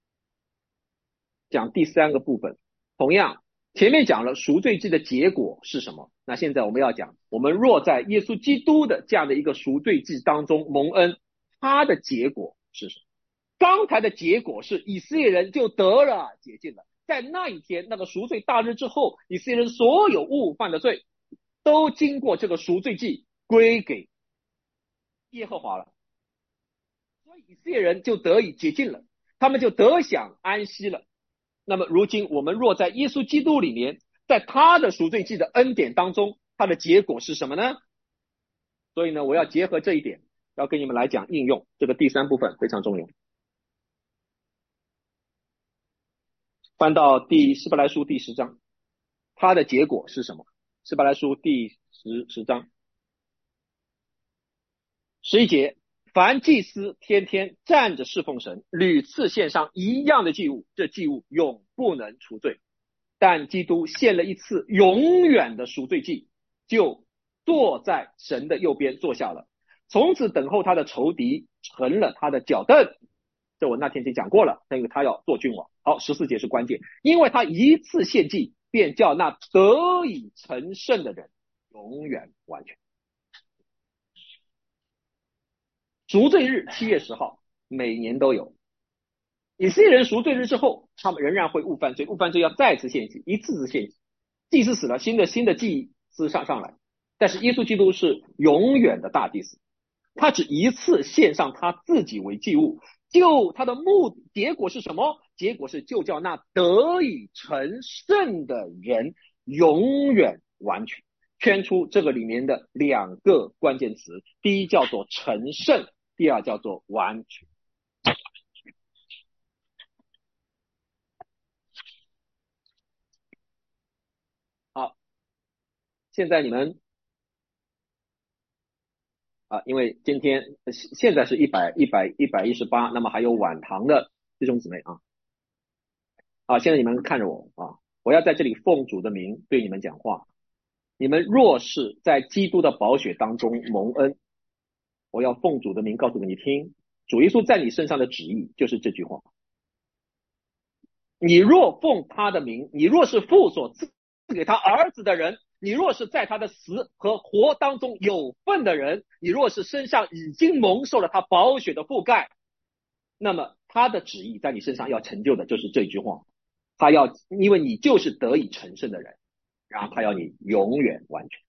[SPEAKER 1] 讲第三个部分。同样，前面讲了赎罪祭的结果是什么，那现在我们要讲，我们若在耶稣基督的这样的一个赎罪祭当中蒙恩，他的结果是什么？刚才的结果是以色列人就得了洁净了，在那一天那个赎罪大日之后，以色列人所有误犯的罪都经过这个赎罪祭归给耶和华了，所以以色列人就得以洁净了，他们就得享安息了。那么如今我们若在耶稣基督里面，在他的赎罪祭的恩典当中，他的结果是什么呢？所以呢，我要结合这一点，要跟你们来讲应用，这个第三部分非常重要。翻到第希伯来书第十章，它的结果是什么？希伯来书第十十章十一节，凡祭司天天站着侍奉神，屡次献上一样的祭物，这祭物永不能除罪。但基督献了一次永远的赎罪祭，就坐在神的右边坐下了，从此等候他的仇敌成了他的脚凳。这我那天就讲过了，因为他要做君王。好，十四节是关键，因为他一次献祭，便叫那得以成圣的人永远完全。赎罪日七月十号，每年都有。以色列人赎罪日之后，他们仍然会误犯罪，误犯罪要再次献祭，一次次献祭。祭司死了，新的新的祭司上上来，但是耶稣基督是永远的大祭司，他只一次献上他自己为祭物，就他的目的结果是什么？结果是就叫那得以成圣的人永远完全。圈出这个里面的两个关键词，第一叫做成圣，第二叫做完全。好，现在你们啊，因为今天现在是一百一百一百一十八，那么还有晚堂的弟兄姊妹啊，啊，现在你们看着我啊，我要在这里奉主的名对你们讲话。你们若是在基督的宝血当中蒙恩，我要奉主的名告诉你听，主耶稣在你身上的旨意就是这句话。你若奉他的名，你若是父所赐给他儿子的人，你若是在他的死和活当中有份的人，你若是身上已经蒙受了他宝血的覆盖，那么他的旨意在你身上要成就的就是这句话。他要，因为你就是得以成圣的人，然后他要你永远完全。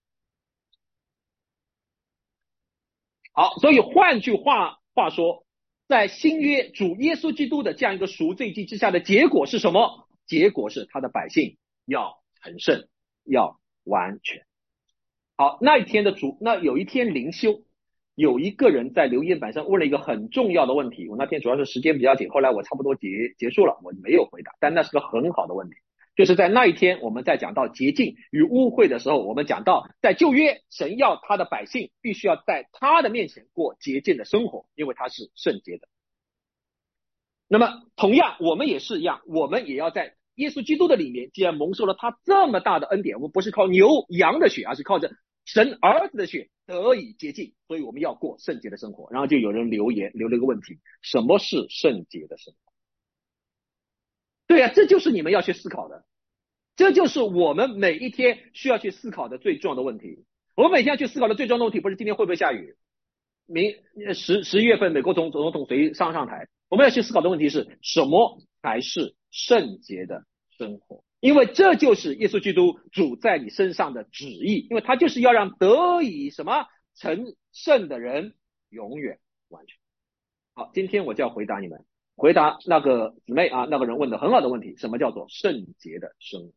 [SPEAKER 1] 好，所以换句话话说，在新约主耶稣基督的这样一个赎罪祭之下的结果是什么？结果是他的百姓要成圣，要完全。好，那一天的主，那有一天灵修，有一个人在留言板上问了一个很重要的问题。我那天主要是时间比较紧，后来我差不多结结束了，我没有回答，但那是个很好的问题。就是在那一天，我们在讲到洁净与污秽的时候，我们讲到在旧约，神要他的百姓必须要在他的面前过洁净的生活，因为他是圣洁的。那么同样，我们也是一样，我们也要在耶稣基督的里面，既然蒙受了他这么大的恩典，我们不是靠牛羊的血，而是靠着神儿子的血得以洁净，所以我们要过圣洁的生活。然后就有人留言留了一个问题，什么是圣洁的生活？对啊，这就是你们要去思考的，这就是我们每一天需要去思考的最重要的问题。我们每天要去思考的最重要的问题不是今天会不会下雨，明十十一月份美国总总统谁上上台，我们要去思考的问题是什么才是圣洁的生活？因为这就是耶稣基督主在你身上的旨意，因为他就是要让得以什么成圣的人永远完全。好，今天我就要回答你们，回答那个姊妹啊，那个人问的很好的问题，什么叫做圣洁的生活？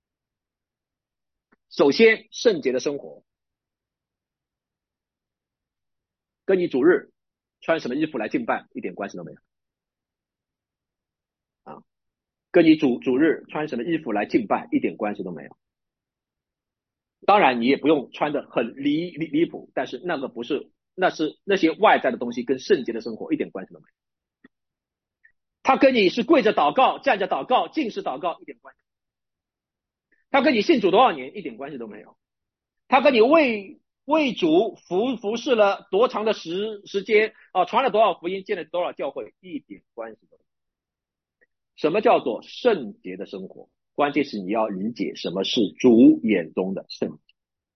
[SPEAKER 1] 首先，圣洁的生活跟你主日穿什么衣服来敬拜一点关系都没有。 跟你主主日穿什么衣服来敬拜一点关系都没有。当然你也不用穿得很离离离谱，但是那个不是，那是那些外在的东西跟圣洁的生活一点关系都没有。他跟你是跪着祷告、站着祷告、禁食祷告一点关系，他跟你信主多少年一点关系都没有，他跟你为为主服服侍了多长的时时间啊，传了多少福音，建了多少教会一点关系都没有。什么叫做圣洁的生活？关键是你要理解什么是主眼中的圣洁。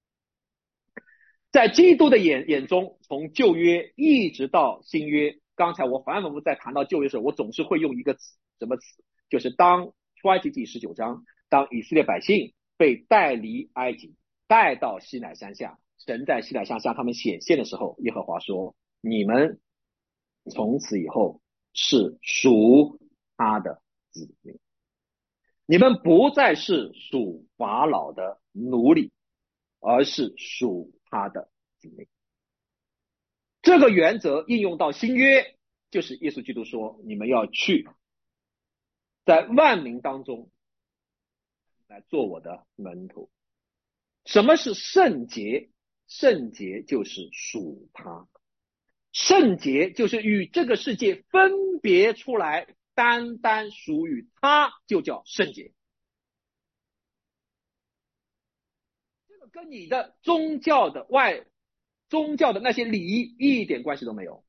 [SPEAKER 1] 在基督的眼眼中，从旧约一直到新约，刚才我反反复复在谈到旧约的时候，我总是会用一个词，什么词？就是当出埃及记十九章，当以色列百姓被带离埃及，带到西乃山下，神在西乃山向他们显现的时候，耶和华说：你们从此以后是属他的子民，你们不再是属法老的奴隶，而是属他的子民。这个原则应用到新约，就是耶稣基督说：你们要去，在万民当中来做我的门徒。什么是圣洁？圣洁就是属他，圣洁就是与这个世界分别出来，单单属于他，就叫圣洁。这个跟你的宗教的外宗教的那些礼仪一点关系都没有。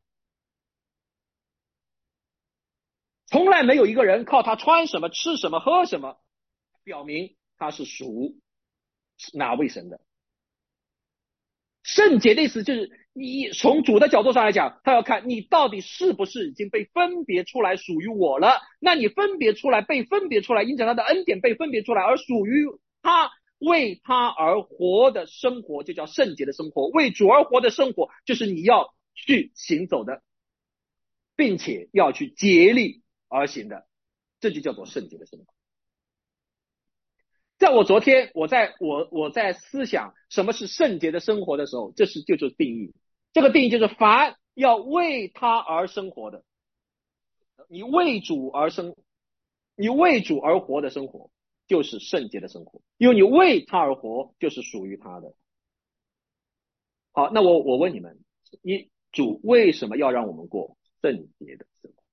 [SPEAKER 1] 从来没有一个人靠他穿什么、吃什么、喝什么表明他是属哪位神的。圣洁的意思就是你从主的角度上来讲，他要看你到底是不是已经被分别出来属于我了。那你分别出来，被分别出来，因着他的恩典被分别出来，而属于他，为他而活的生活就叫圣洁的生活。为主而活的生活就是你要去行走的，并且要去竭力而行的，这就叫做圣洁的生活。在我昨天我在我我在思想什么是圣洁的生活的时候，这是就是定义。这个定义就是凡要为他而生活的，你为主而生，你为主而活的生活就是圣洁的生活，因为你为他而活就是属于他的。好，那我我问你们，你主为什么要让我们过圣洁的生活？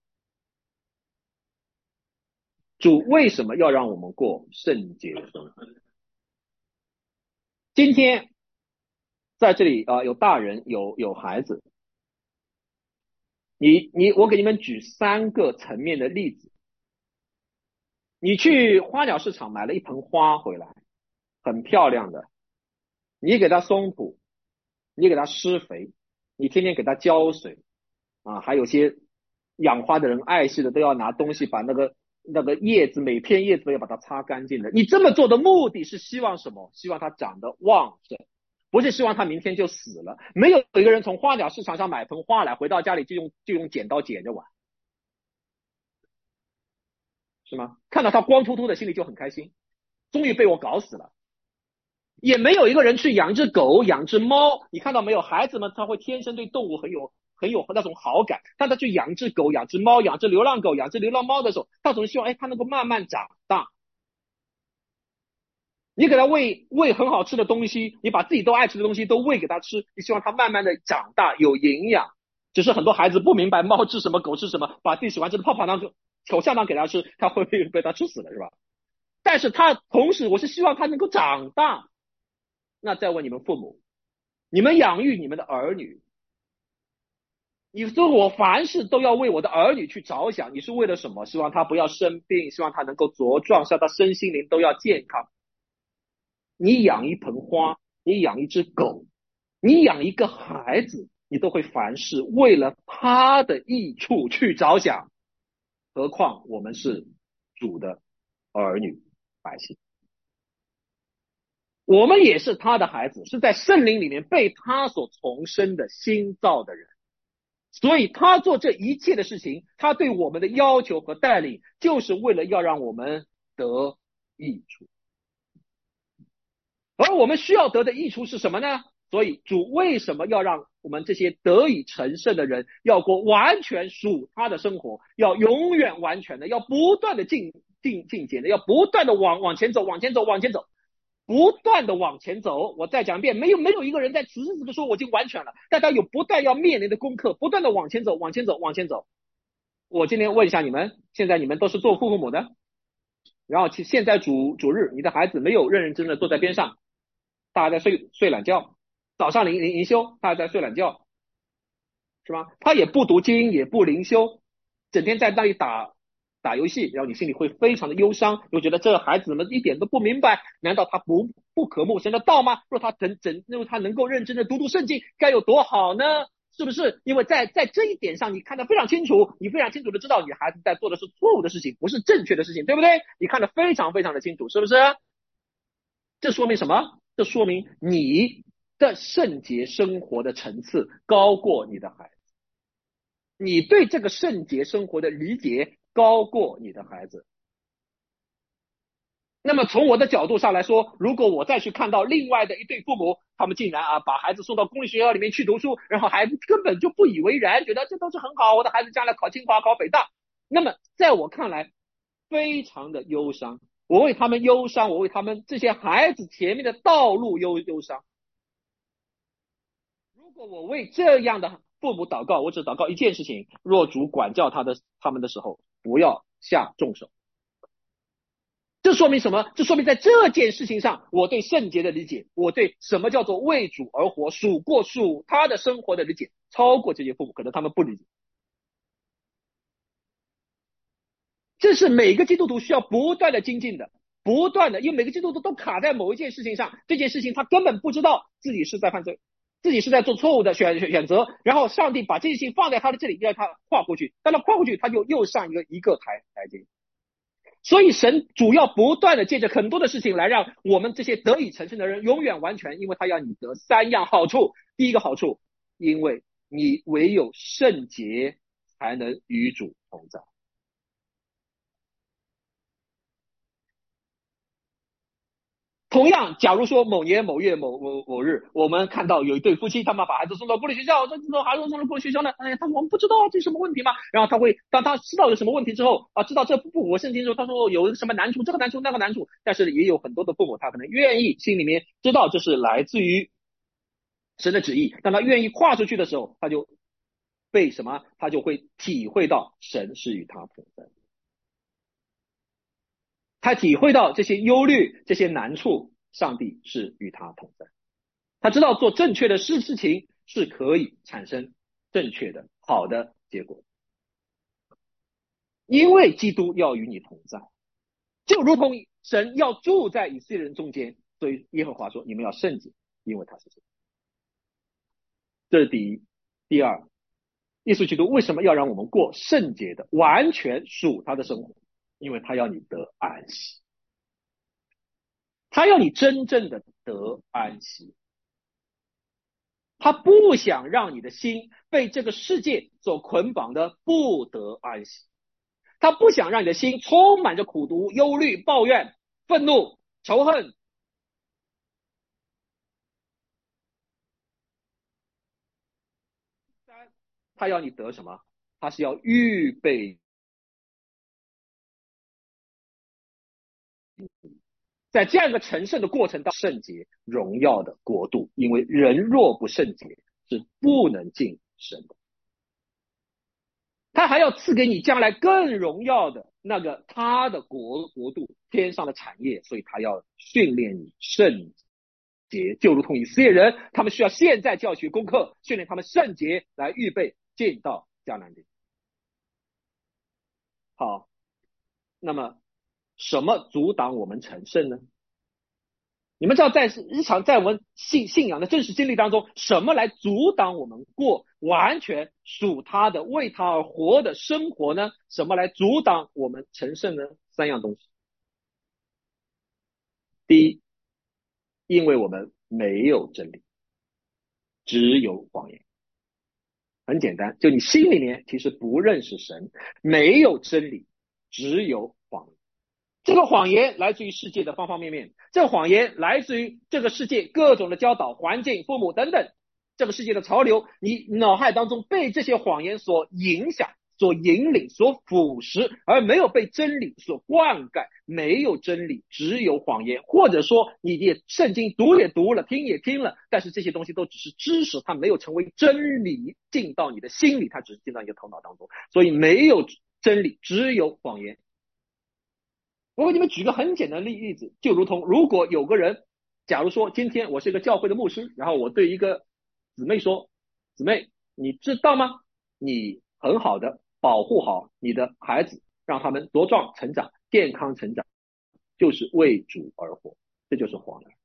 [SPEAKER 1] 主为什么要让我们过圣洁的生活？今天在这里啊、呃，有大人，有有孩子。你你我给你们举三个层面的例子。你去花鸟市场买了一盆花回来，很漂亮的，你给它松土，你给它施肥，你天天给它浇水啊，还有些养花的人爱惜的都要拿东西把那个那个叶子，每片叶子都要把它擦干净的。你这么做的目的是希望什么？希望它长得旺盛，不是希望它明天就死了。没有一个人从花鸟市场上买盆花来，回到家里就用就用剪刀剪着玩，是吗？看到它光秃秃的，心里就很开心，终于被我搞死了。也没有一个人去养只狗，养只猫。你看到没有？孩子们他会天生对动物很有很有那种好感，但他去养只狗、养只猫、养只流浪狗、养只流浪猫的时候，他总是希望，哎，他能够慢慢长大。你给他喂喂很好吃的东西，你把自己都爱吃的东西都喂给他吃，你希望他慢慢的长大有营养。只是很多孩子不明白猫吃什么狗吃什么，把自己喜欢吃的泡泡糖、口香糖给他吃，他会被被他吃死了，是吧？但是他同时我是希望他能够长大。那再问你们父母，你们养育你们的儿女，你说我凡事都要为我的儿女去着想，你是为了什么？希望他不要生病，希望他能够茁壮，希望他身心灵都要健康。你养一盆花，你养一只狗，你养一个孩子，你都会凡事为了他的益处去着想，何况我们是主的儿女百姓，我们也是他的孩子，是在圣灵里面被他所重生的新造的人。所以他做这一切的事情，他对我们的要求和带领，就是为了要让我们得益处。而我们需要得的益处是什么呢？所以主为什么要让我们这些得以成圣的人要过完全属他的生活，要永远完全的，要不断的进进进阶的，要不断的往往前走，往前走，往前走，不断的往前走。我再讲一遍，没有没有一个人在此时此刻说我已经完全了，但他有不断要面临的功课，不断的往前走，往前走，往前走。我今天问一下你们，现在你们都是做父父母的，然后现在主主日，你的孩子没有认认真真的坐在边上，大家在睡睡懒觉，早上灵灵灵修，大家在睡懒觉，是吧？他也不读经，也不灵修，整天在那里打打游戏，然后你心里会非常的忧伤，又觉得这个孩子怎么一点都不明白？难道他不不渴慕神的道吗？若他整整，若他能够认真的读读圣经，该有多好呢？是不是？因为在在这一点上，你看得非常清楚，你非常清楚的知道你孩子在做的是错误的事情，不是正确的事情，对不对？你看得非常非常的清楚，是不是？这说明什么？这说明你的圣洁生活的层次高过你的孩子，你对这个圣洁生活的理解高过你的孩子。那么从我的角度上来说，如果我再去看到另外的一对父母，他们竟然啊把孩子送到公立学校里面去读书，然后孩子根本就不以为然，觉得这都是很好，我的孩子将来考清华考北大，那么在我看来非常的忧伤，我为他们忧伤，我为他们这些孩子前面的道路忧忧伤。如果我为这样的父母祷告，我只祷告一件事情：若主管教他的他们的时候，不要下重手。这说明什么？这说明在这件事情上，我对圣洁的理解，我对什么叫做为主而活、属过属他的生活的理解，超过这些父母，可能他们不理解。这是每个基督徒需要不断的精进的，不断的，因为每个基督徒都卡在某一件事情上，这件事情他根本不知道自己是在犯罪，自己是在做错误的选选择，然后上帝把这件事情放在他的这里，让他跨过去，当他跨过去，他就又上一个一个台台阶。所以神主要不断的借着很多的事情来让我们这些得以成圣的人永远完全，因为他要你得三样好处。第一个好处，因为你唯有圣洁才能与主同在。同样，假如说某年某月某某某日，我们看到有一对夫妻，他们把孩子送到公立学校，这这孩子送到公立学校呢，哎呀，他我们不知道这是什么问题吗？然后他会，当他知道有什么问题之后啊，知道这不符合圣经之后，他说有什么难处，这个难处那个难处，但是也有很多的父母，他可能愿意心里面知道这是来自于神的旨意，当他愿意跨出去的时候，他就被什么？他就会体会到神是与他同在。他体会到这些忧虑、这些难处，上帝是与他同在。他知道做正确的事事情是可以产生正确的、好的结果，因为基督要与你同在，就如同神要住在以色列人中间，所以耶和华说：“你们要圣洁，因为他是圣。”这是第一。第二，耶稣基督为什么要让我们过圣洁的、完全属他的生活？因为他要你得安息，他要你真正的得安息，他不想让你的心被这个世界所捆绑的不得安息，他不想让你的心充满着苦毒、忧虑、抱怨、愤怒、仇恨。三，他要你得什么？他是要预备在这样一个成圣的过程到圣洁荣耀的国度，因为人若不圣洁是不能进神的。他还要赐给你将来更荣耀的那个他的国国度，天上的产业，所以他要训练你圣洁，就如同以色列人，他们需要现在教学功课，训练他们圣洁，来预备进到迦南地。好，那么什么阻挡我们成圣呢？你们知道在日常在我们信信仰的真实经历当中，什么来阻挡我们过完全属他的为他而活的生活呢？什么来阻挡我们成圣呢？三样东西。第一，因为我们没有真理，只有谎言。很简单，就你心里面其实不认识神，没有真理，只有谎言。这个谎言来自于世界的方方面面，这个谎言来自于这个世界各种的教导、环境、父母等等，这个世界的潮流，你脑海当中被这些谎言所影响， 所引领、所腐蚀，而没有被真理所灌溉。没有真理，只有谎言。或者说，你也圣经读也读了，听也听了，但是这些东西都只是知识，它没有成为真理进到你的心里，它只是进到你的头脑当中。所以没有真理，只有谎言。我给你们举个很简单的例子，就如同如果有个人，假如说今天我是一个教会的牧师，然后我对一个姊妹说，姊妹，你知道吗？你很好的保护好你的孩子，让他们茁壮成长，健康成长，就是为主而活，这就是谎言。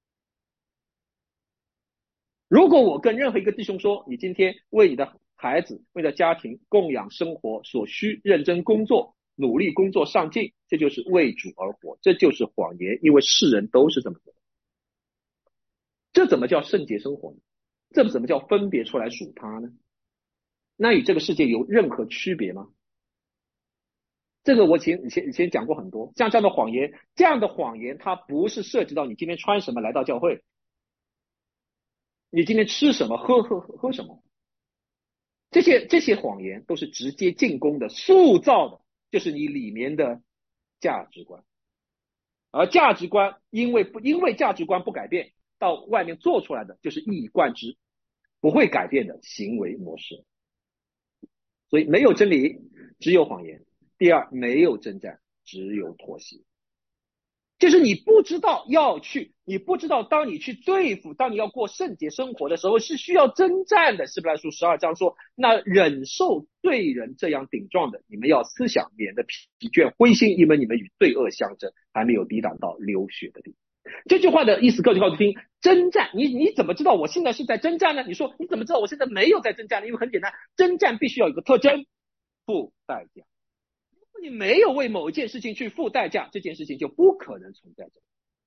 [SPEAKER 1] 如果我跟任何一个弟兄说，你今天为你的孩子、为你的家庭供养生活所需，认真工作，努力工作上进，这就是为主而活，这就是谎言，因为世人都是这么做的。这怎么叫圣洁生活呢？这怎么叫分别出来属他呢？那与这个世界有任何区别吗？这个我前以前以前讲过很多，像这样的谎言，这样的谎言它不是涉及到你今天穿什么来到教会，你今天吃什么喝喝喝喝什么，这些这些谎言都是直接进攻的，塑造的就是你里面的价值观，而价值观因为不因为价值观不改变，到外面做出来的就是一以贯之，不会改变的行为模式。所以没有真理，只有谎言。第二，没有征战，只有妥协。就是你不知道要去，你不知道当你去对付，当你要过圣洁生活的时候是需要征战的。希伯来书十二章说，那忍受对人这样顶撞的，你们要思想，免得疲倦灰心，因为你们与罪恶相争，还没有抵挡到流血的地步。这句话的意思告诉告诉听，征战，你你怎么知道我现在是在征战呢？你说你怎么知道我现在没有在征战呢？因为很简单，征战必须要有个特征，付代价。你没有为某一件事情去付代价，这件事情就不可能存在着。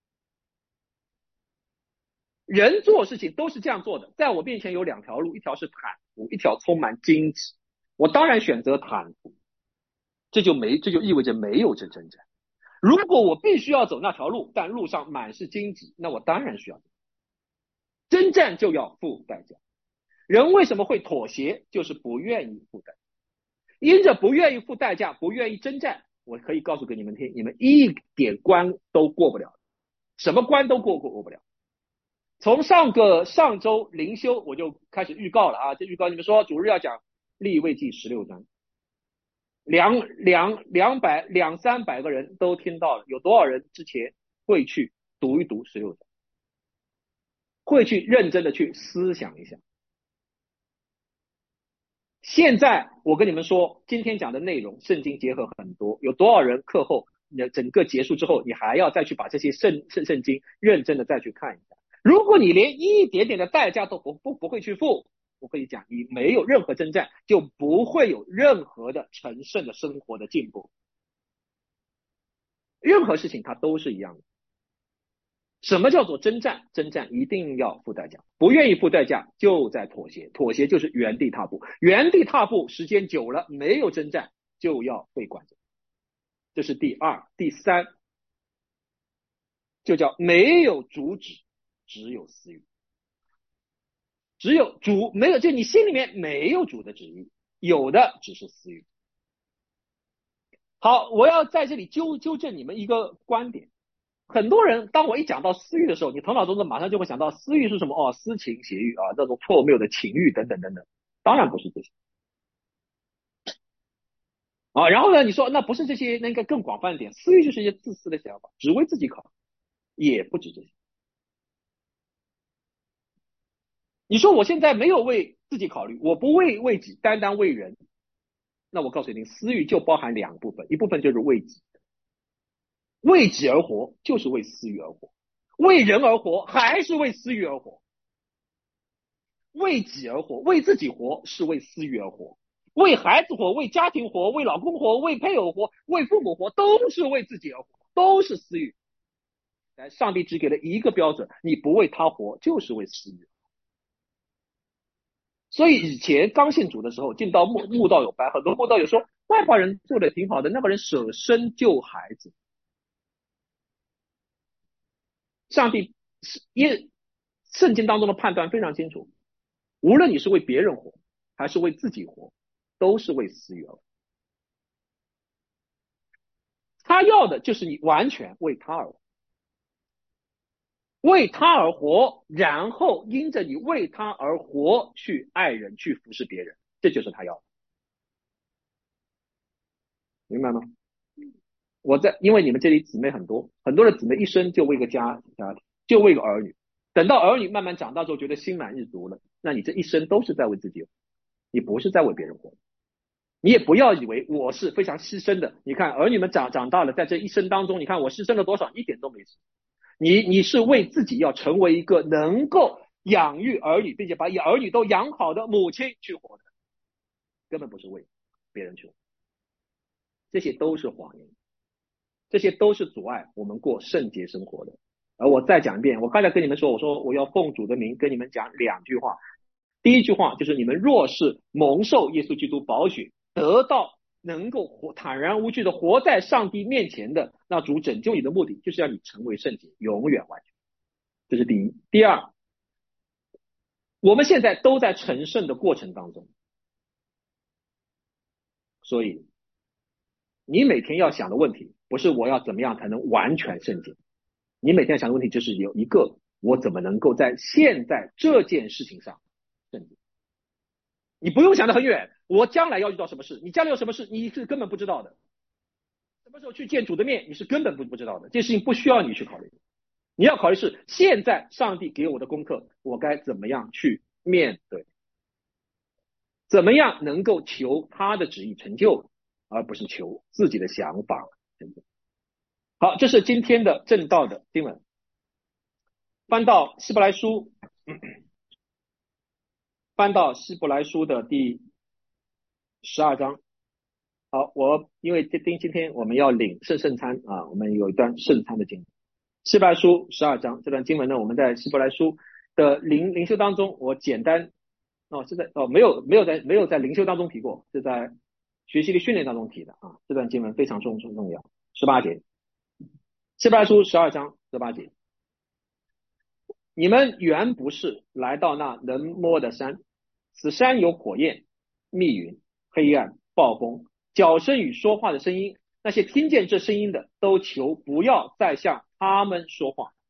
[SPEAKER 1] 人做事情都是这样做的，在我面前有两条路，一条是坦途，一条充满荆棘。我当然选择坦途，这就没这就意味着没有这征战。如果我必须要走那条路，但路上满是荆棘，那我当然需要征战，就要付代价。人为什么会妥协？就是不愿意付代价。因着不愿意付代价，不愿意征战，我可以告诉给你们听，你们一点关都过不了，什么关都过过不了。从上个上周灵修我就开始预告了啊，这预告你们说主日要讲利未记十六章，两两两百两三百个人都听到了，有多少人之前会去读一读十六章，会去认真的去思想一下？现在我跟你们说，今天讲的内容，圣经结合很多，有多少人课后，整个结束之后，你还要再去把这些圣圣圣经认真的再去看一下？如果你连一点点的代价都不不不会去付，我可以讲，你没有任何征战，就不会有任何的成圣的生活的进步。任何事情它都是一样的。什么叫做征战？征战一定要付代价，不愿意付代价就在妥协，妥协就是原地踏步，原地踏步时间久了没有征战就要被管着。这是第二。第三就叫没有主旨，只有私欲。只有主没有，就你心里面没有主的旨意，有的只是私欲。好，我要在这里纠纠正你们一个观点。很多人当我一讲到私欲的时候，你头脑中的马上就会想到私欲是什么？哦，私情邪欲啊，这种错谬的情欲等等等等。当然不是这些啊。然后呢，你说那不是这些，那应该更广泛一点。私欲就是一些自私的想法，只为自己考，也不止这些。你说我现在没有为自己考虑，我不为为己，单单为人。那我告诉你，私欲就包含两部分，一部分就是为己。为己而活就是为私欲而活，为人而活还是为私欲而活。为己而活，为自己活是为私欲而活，为孩子活，为家庭活，为老公活，为配偶活，为父母活，都是为自己而活，都是私欲。但上帝只给了一个标准，你不为他活就是为私欲。所以以前刚信主的时候，进到慕慕道友班，很多慕道友说外邦人做的挺好的，那个人舍身救孩子。上帝因圣经当中的判断非常清楚，无论你是为别人活还是为自己活， 都是为私欲而活。他要的就是你完全为他而活，为他而活，然后因着你为他而活去爱人，去服侍别人，这就是他要的，明白吗？我在，因为你们这里姊妹很多，很多的姊妹一生就为个家家庭，就为个儿女，等到儿女慢慢长大之后，觉得心满意足了，那你这一生都是在为自己活，你不是在为别人活。你也不要以为我是非常牺牲的，你看儿女们长长大了，在这一生当中，你看我牺牲了多少，一点都没事。你你是为自己要成为一个能够养育儿女，并且把儿女都养好的母亲去活的，根本不是为别人去活，这些都是谎言，这些都是阻碍我们过圣洁生活的。而我再讲一遍，我刚才跟你们说，我说我要奉主的名跟你们讲两句话。第一句话就是你们若是蒙受耶稣基督宝血，得到能够活坦然无惧的活在上帝面前的，那主拯救你的目的就是要你成为圣洁，永远完全。这是第一。第二，我们现在都在成圣的过程当中，所以你每天要想的问题不是我要怎么样才能完全圣洁，你每天想的问题就是有一个，我怎么能够在现在这件事情上圣洁。你不用想得很远，我将来要遇到什么事，你将来有什么事你是根本不知道的，什么时候去见主的面你是根本不不知道的，这事情不需要你去考虑。你要考虑是现在上帝给我的功课，我该怎么样去面对，怎么样能够求他的旨意成就，而不是求自己的想法成就。好，这是今天的正道的经文。翻到希伯来书，翻到希伯来书的第十二章。好，我因为今今天我们要领圣圣餐啊，我们有一段圣餐的经文。希伯来书十二章这段经文呢，我们在希伯来书的灵灵修当中，我简单哦是在哦没有没有在没有在灵修当中提过，是在学习的训练当中提的啊。这段经文非常重重重要。十八节，希伯来书十二章十八节，你们原不是来到那能摸的山，此山有火焰、密云、黑暗、暴风、角声与说话的声音，那些听见这声音的都求不要再向他们说话，